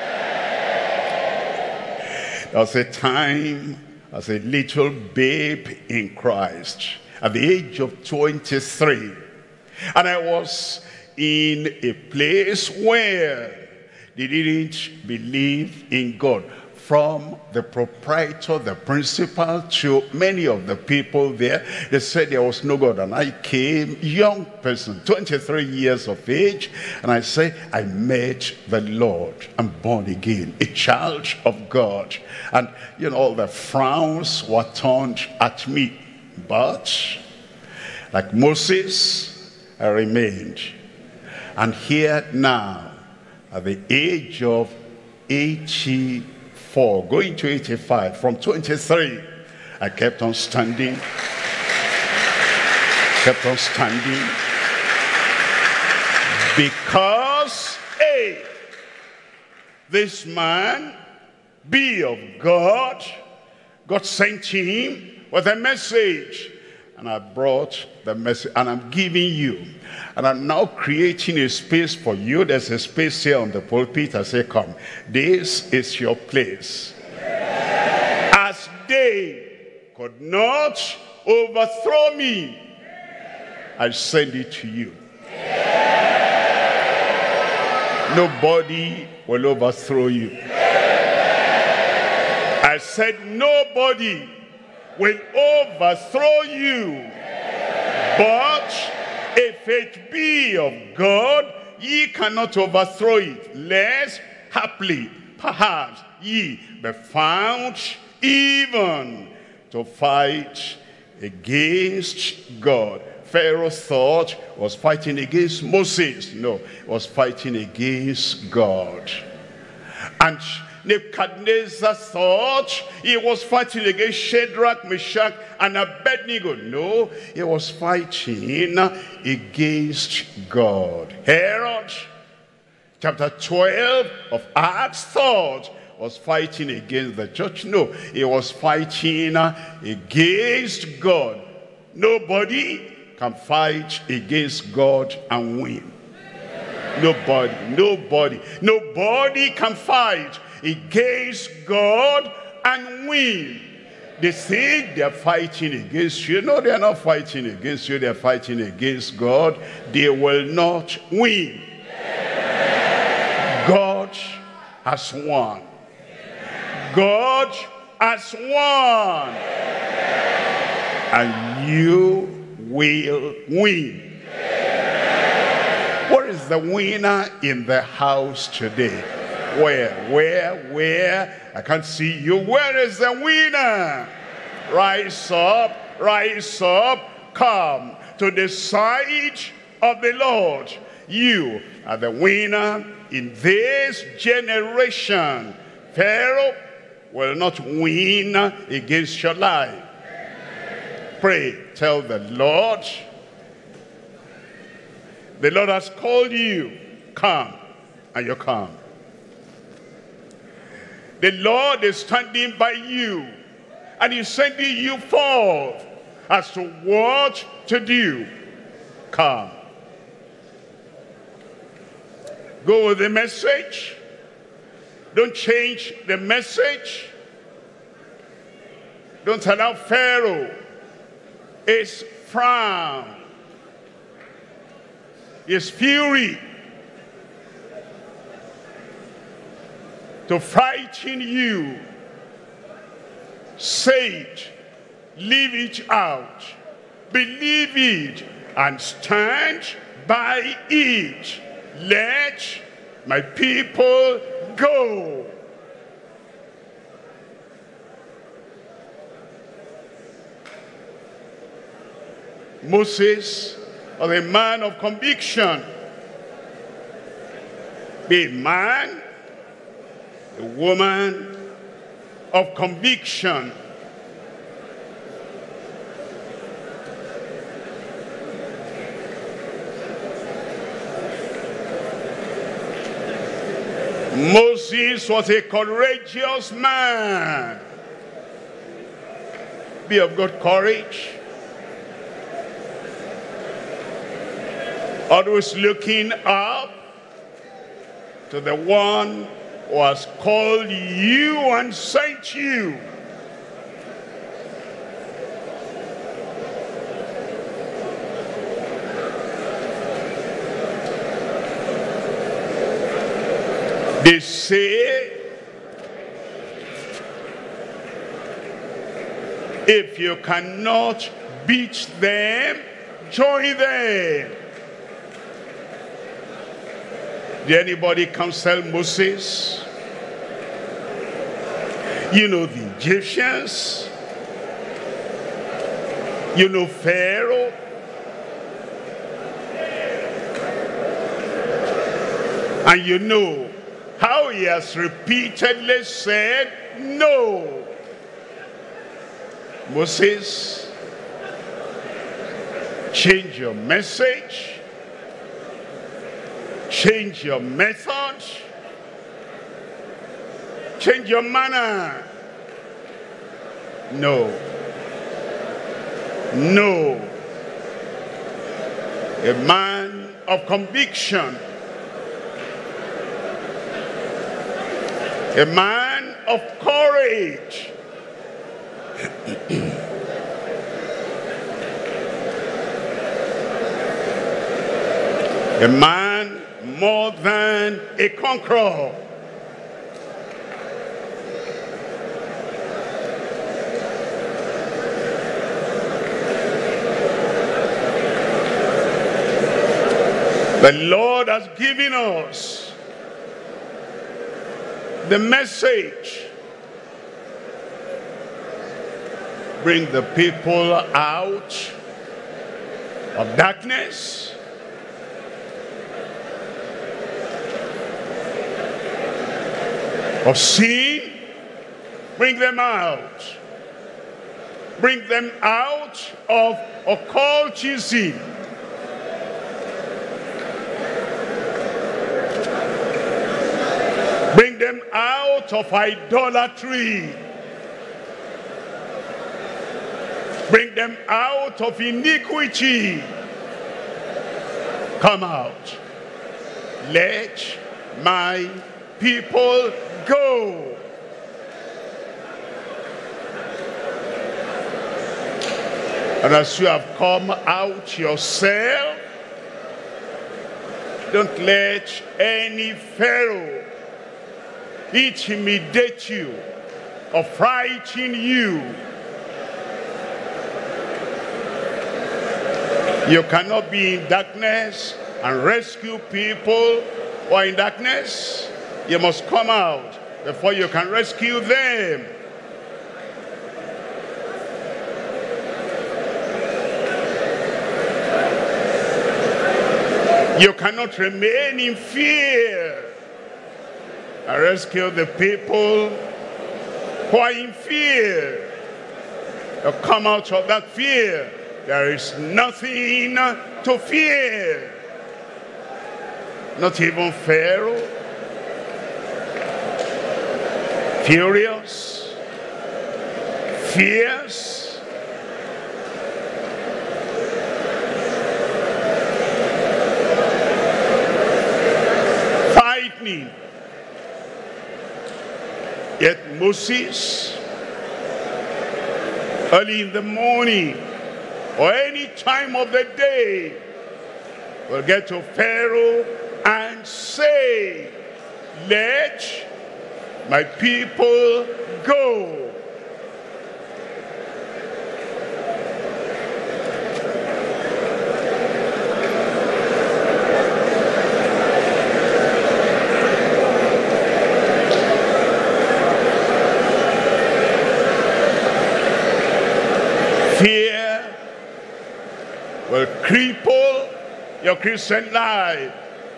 There was a time as a little babe in Christ at the age of 23, and I was in a place where they didn't believe in God. From the proprietor, the principal, to many of the people there, they said there was no God. And I came, young person, 23 years of age, and I said, I met the Lord. I'm born again, a child of God. And you know, all the frowns were turned at me. But like Moses, I remained. And here now, at the age of 84, going to 85, from 23, I kept on standing, because, hey, this man, be of God, God sent him with a message, and I brought the message, and I'm giving you, and I'm now creating a space for you. There's a space here on the pulpit. I say, come, this is your place. As they could not overthrow me, I send it to you. Nobody will overthrow you. I said nobody will overthrow you, but If it be of God, ye cannot overthrow it, lest haply, perhaps, ye be found even to fight against God. Pharaoh thought was fighting against Moses. No, was fighting against God. And Nebuchadnezzar thought he was fighting against Shadrach, Meshach, and Abednego. No, he was fighting against God. Herod, chapter 12 of Acts, thought was fighting against the church. No, he was fighting against God. Nobody can fight against God and win. Nobody can fight against God and win. They think they're fighting against you. No, they're not fighting against you. They're fighting against God. They will not win. God has won. God has won. And you will win. What is the winner in the house today? Where? I can't see you. Where is the winner? Rise up, come to the side of the Lord. You are the winner in this generation. Pharaoh will not win against your life. Pray, tell the Lord has called you. Come, and you come. The Lord is standing by you, and he's sending you forth as to what to do. Come. Go with the message. Don't change the message. Don't allow Pharaoh, his frown, his fury, to frighten you. Say it, leave it out, believe it, and stand by it. Let my people go. Moses was a man of conviction. Be a man, a woman of conviction. Moses was a courageous man. Be of good courage. Always looking up to the one who has called you and sent you. They say, if you cannot beat them, join them. Did anybody counsel Moses? You know the Egyptians. You know Pharaoh. And you know how he has repeatedly said no. Moses, change your message. Change your method. Change your manner. No. No. A man of conviction. A man of courage. A man more than a conqueror. The Lord has given us the message. Bring the people out of darkness, of sin. Bring them out. Bring them out of occultism. Bring them out of idolatry. Bring them out of iniquity. Come out. Let my people go. And as you have come out yourself, don't let any Pharaoh intimidate you or frighten you. You cannot be in darkness and rescue people who are in darkness. You must come out before you can rescue them. You cannot remain in fear and rescue the people who are in fear. You come out of that fear. There is nothing to fear. Not even Pharaoh. Furious. Fierce. Frightening. Yet Moses, early in the morning, or any time of the day, will get to Pharaoh and say, let my people go. Fear will cripple your Christian life.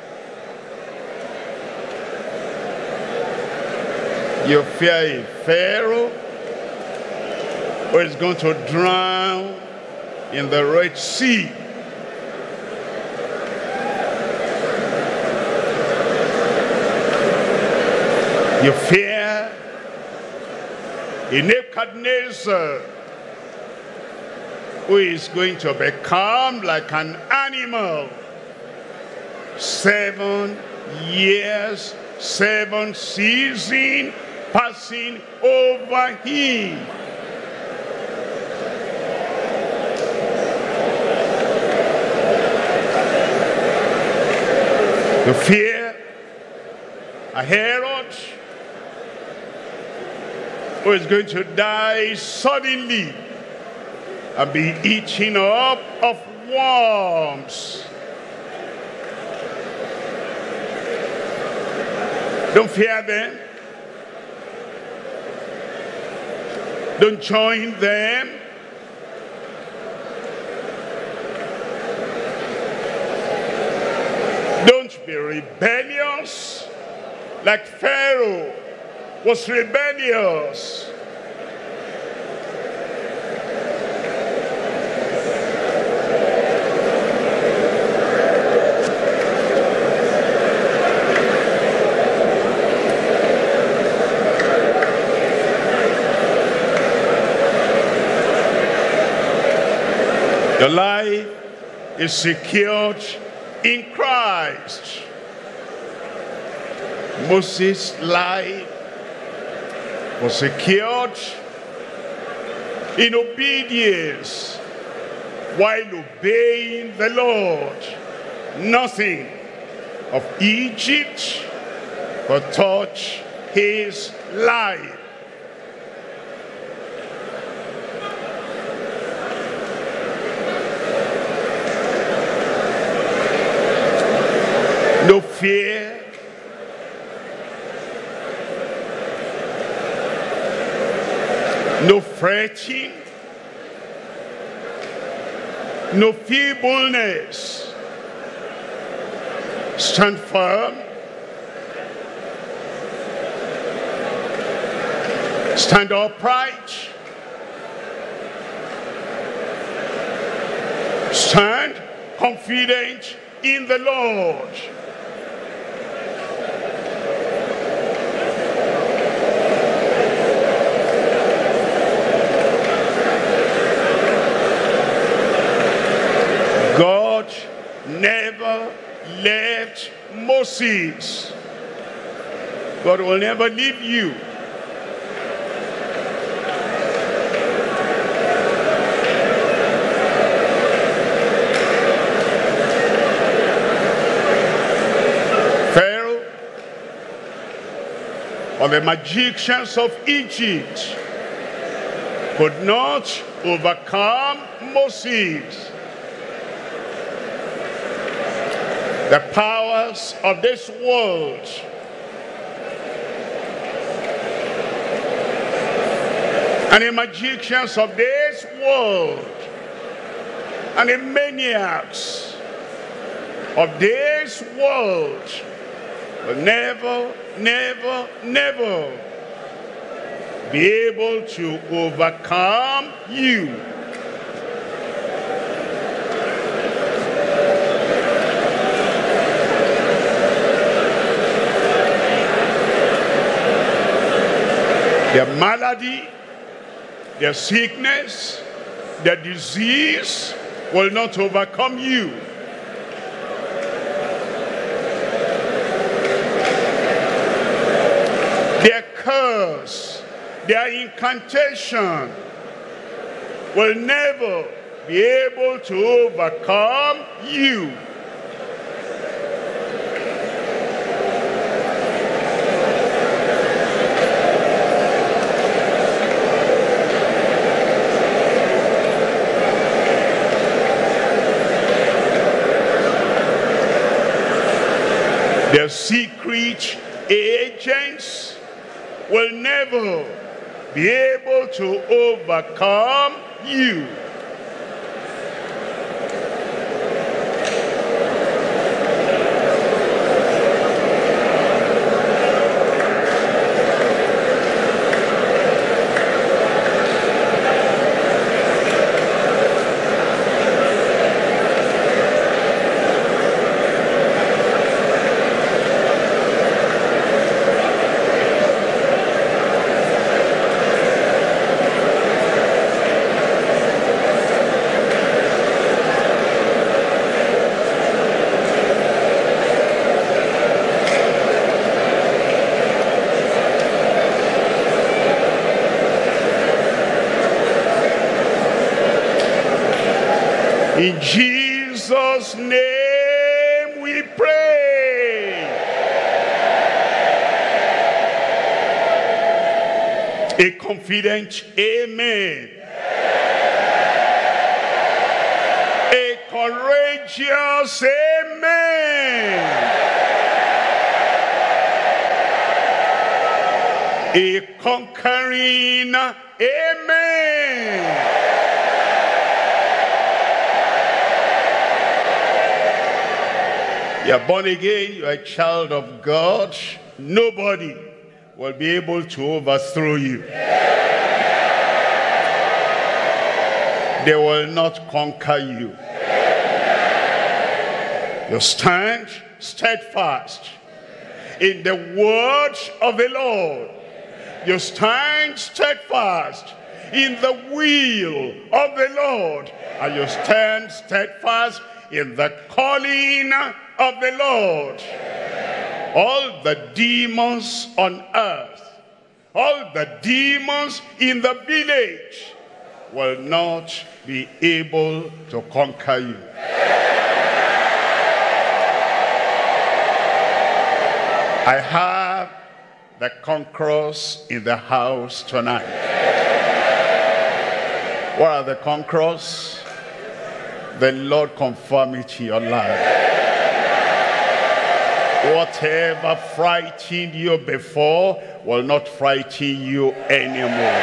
You fear a Pharaoh who is going to drown in the Red Sea. You fear a Nebuchadnezzar who is going to become like an animal. 7 years, 7 seasons passing over him. The fear a Herod who is going to die suddenly and be eaten up of worms. Don't fear them. Don't join them. Don't be rebellious like Pharaoh was rebellious. Your life is secured in Christ. Moses' life was secured in obedience while obeying the Lord. Nothing of Egypt could touch his life. fear, no fretting, no feebleness. Stand firm. Stand upright. Stand confident in the Lord. God never left Moses. God will never leave you. Pharaoh or the magicians of Egypt could not overcome Moses. The powers of this world and the magicians of this world and the maniacs of this world will never, never, never be able to overcome you. Their malady, their sickness, their disease will not overcome you. Their curse, their incantation will never be able to overcome you. Their secret agents will never be able to overcome you. In Jesus' name we pray. A confident amen. A courageous amen. A conquering amen. You're born again, you're a child of God. Nobody will be able to overthrow you. They will not conquer you. You stand steadfast in the word of the Lord. You stand steadfast in the will of the Lord. And you stand steadfast in the calling of the Lord. All the demons on earth, all the demons in the village will not be able to conquer you. I have the conquerors in the house tonight. What are the conquerors? The Lord confirm it in your life. Whatever frightened you before will not frighten you anymore.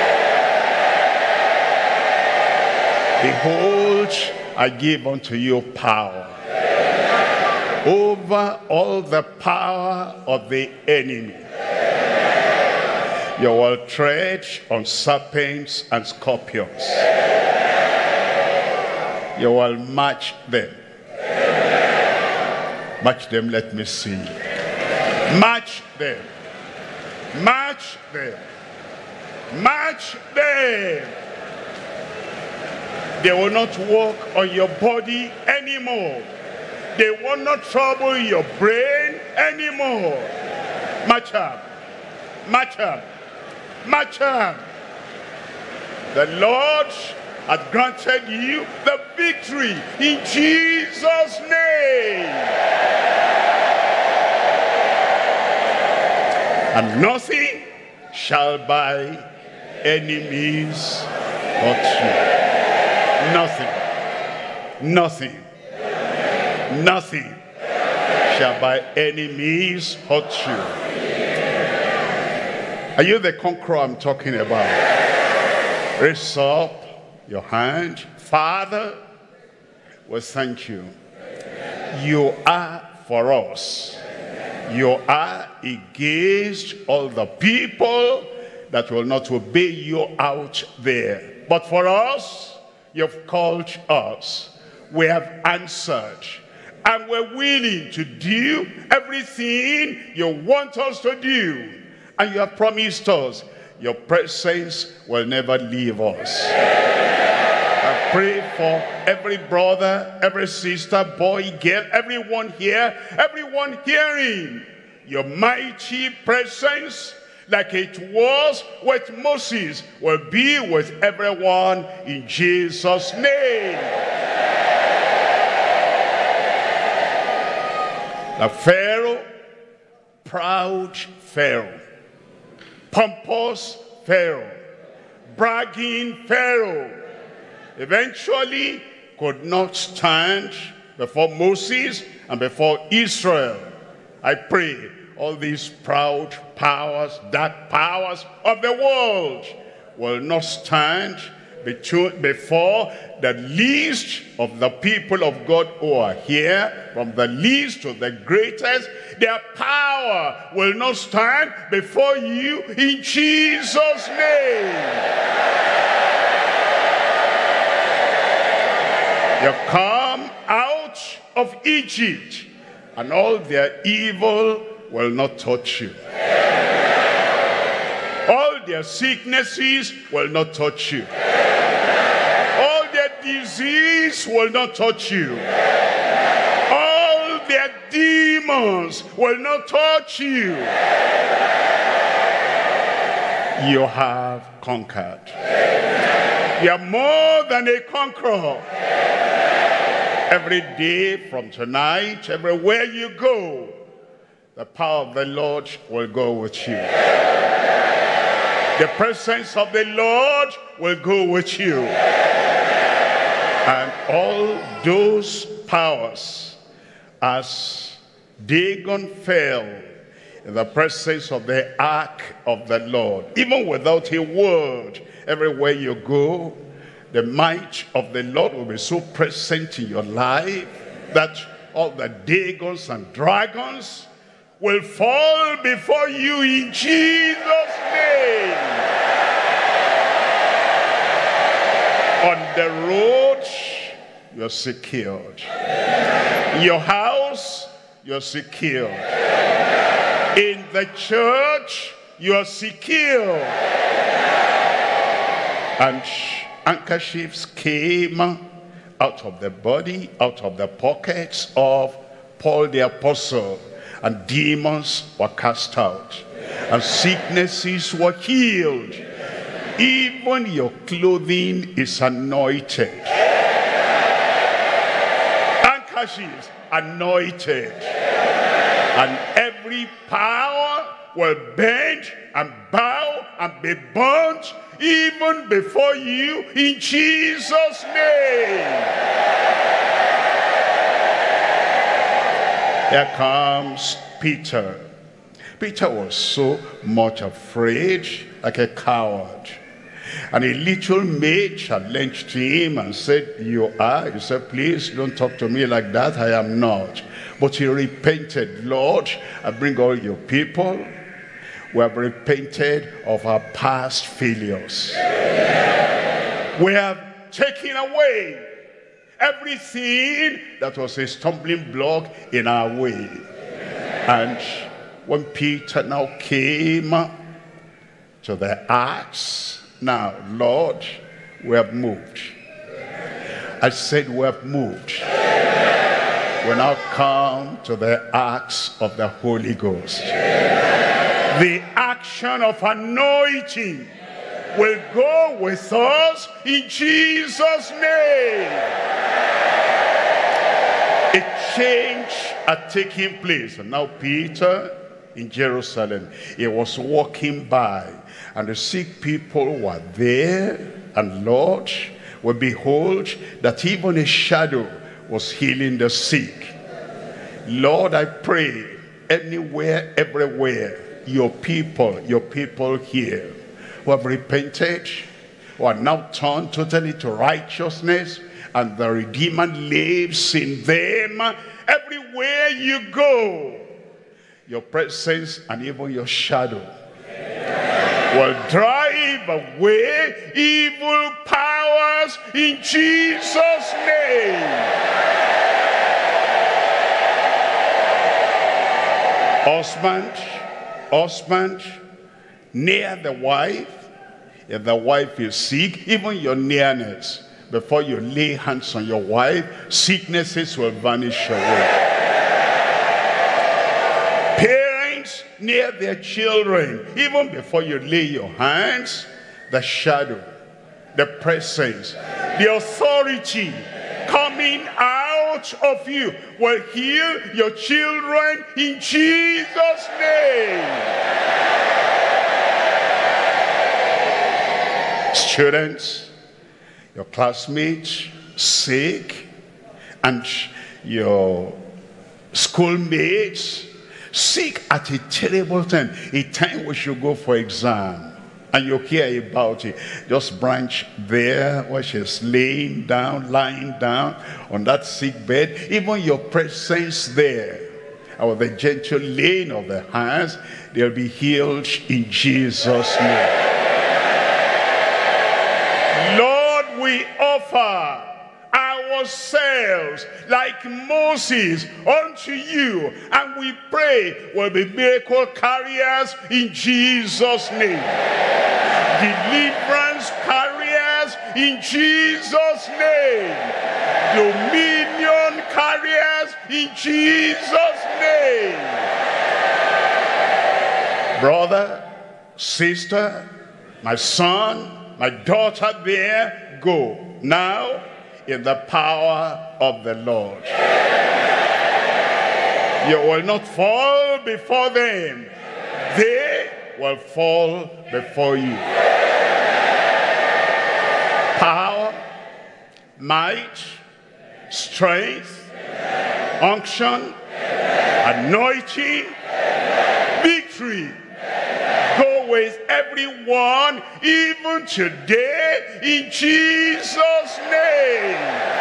Behold, I give unto you power over all the power of the enemy. You will tread on serpents and scorpions. You will match them. Match them, let me see. Match them. Match them. Match them. They will not walk on your body anymore. They will not trouble your brain anymore. Match up. Match up. Match up. The Lord has granted you the victory in Jesus' name. And nothing shall by any means hurt you. Nothing shall by any means hurt you. Are you the conqueror I'm talking about? Raise up your hand. Father, we thank you. You are for us. You are against all the people that will not obey you out there. But for us, you've called us. We have answered. And we're willing to do everything you want us to do. And you have promised us your presence will never leave us. I pray for every brother, every sister, boy, girl, everyone here, everyone hearing your mighty presence like it was with Moses will be with everyone in Jesus' name. The Pharaoh, proud Pharaoh, pompous Pharaoh, bragging Pharaoh, eventually could not stand before Moses and before Israel. I pray all these proud powers, dark powers of the world will not stand before the least of the people of God who are here, from the least to the greatest. Their power will not stand before you in Jesus' name. You've come out of Egypt, and all their evil will not touch you. All their sicknesses will not touch you. All their disease will not touch you. All their demons will not touch you. You have conquered. You are more than a conqueror. Every day from tonight, everywhere you go, the power of the Lord will go with you. The presence of the Lord will go with you. And all those powers, as Dagon fell in the presence of the ark of the Lord, even without a word, everywhere you go, the might of the Lord will be so present in your life that all the Dagons and dragons will fall before you in Jesus' name. On the road, you're secured. Your house, you're secured. In the church, you're secured. And handkerchiefs came out of the body, out of the pockets of Paul the Apostle. And demons were cast out. And sicknesses were healed. Even your clothing is anointed. Handkerchiefs anointed. And every power will bend and bow and be burnt even before you in Jesus' name. Here comes Peter. Peter was so much afraid, like a coward. And a little maid challenged him and said, you are? He said, please don't talk to me like that. I am not. But he repented. Lord, I bring all your people. We have repented of our past failures. We have taken away everything that was a stumbling block in our way. And when Peter now came to the Acts, now, Lord, we have moved. I said we have moved. We now come to the acts of the Holy Ghost. The action of anointing will go with us in Jesus' name. A change had taken place. And now Peter in Jerusalem, he was walking by, and the sick people were there, and Lord, we behold that even a shadow was healing the sick. Lord, I pray, anywhere, everywhere, your people here who have repented, who are now turned totally to righteousness, and the Redeemer lives in them. Everywhere you go, your presence and even your shadow will drive away evil powers in Jesus' name. Husband, near the wife. If the wife is sick, even your nearness, before you lay hands on your wife, sicknesses will vanish away. Parents near their children, even before you lay your hands, the shadow, the presence, the authority coming out of you will heal your children in Jesus' name. Students, your classmates sick, and your schoolmates sick at a terrible time, a time we should go for exam, and you hear about it. Just branch there where she's lying down on that sick bed. Even your presence there, or the gentle laying of the hands, they'll be healed in Jesus' name. Lord, we offer ourselves like Moses unto you, and we pray we'll be miracle carriers in Jesus' name. Deliverance carriers in Jesus' name. Dominion carriers in Jesus' name. Brother, sister, my son, my daughter there, go now in the power of the Lord. You will not fall before them. They will fall before you. Power, might, strength, unction, anointing, victory. Go with everyone, even today, in Jesus' name.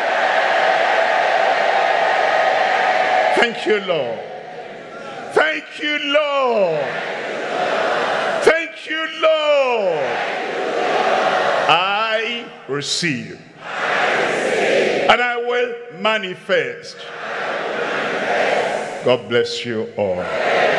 Thank you, Lord. Thank you, Lord. Thank you, Lord. I receive. And I will manifest. God bless you all.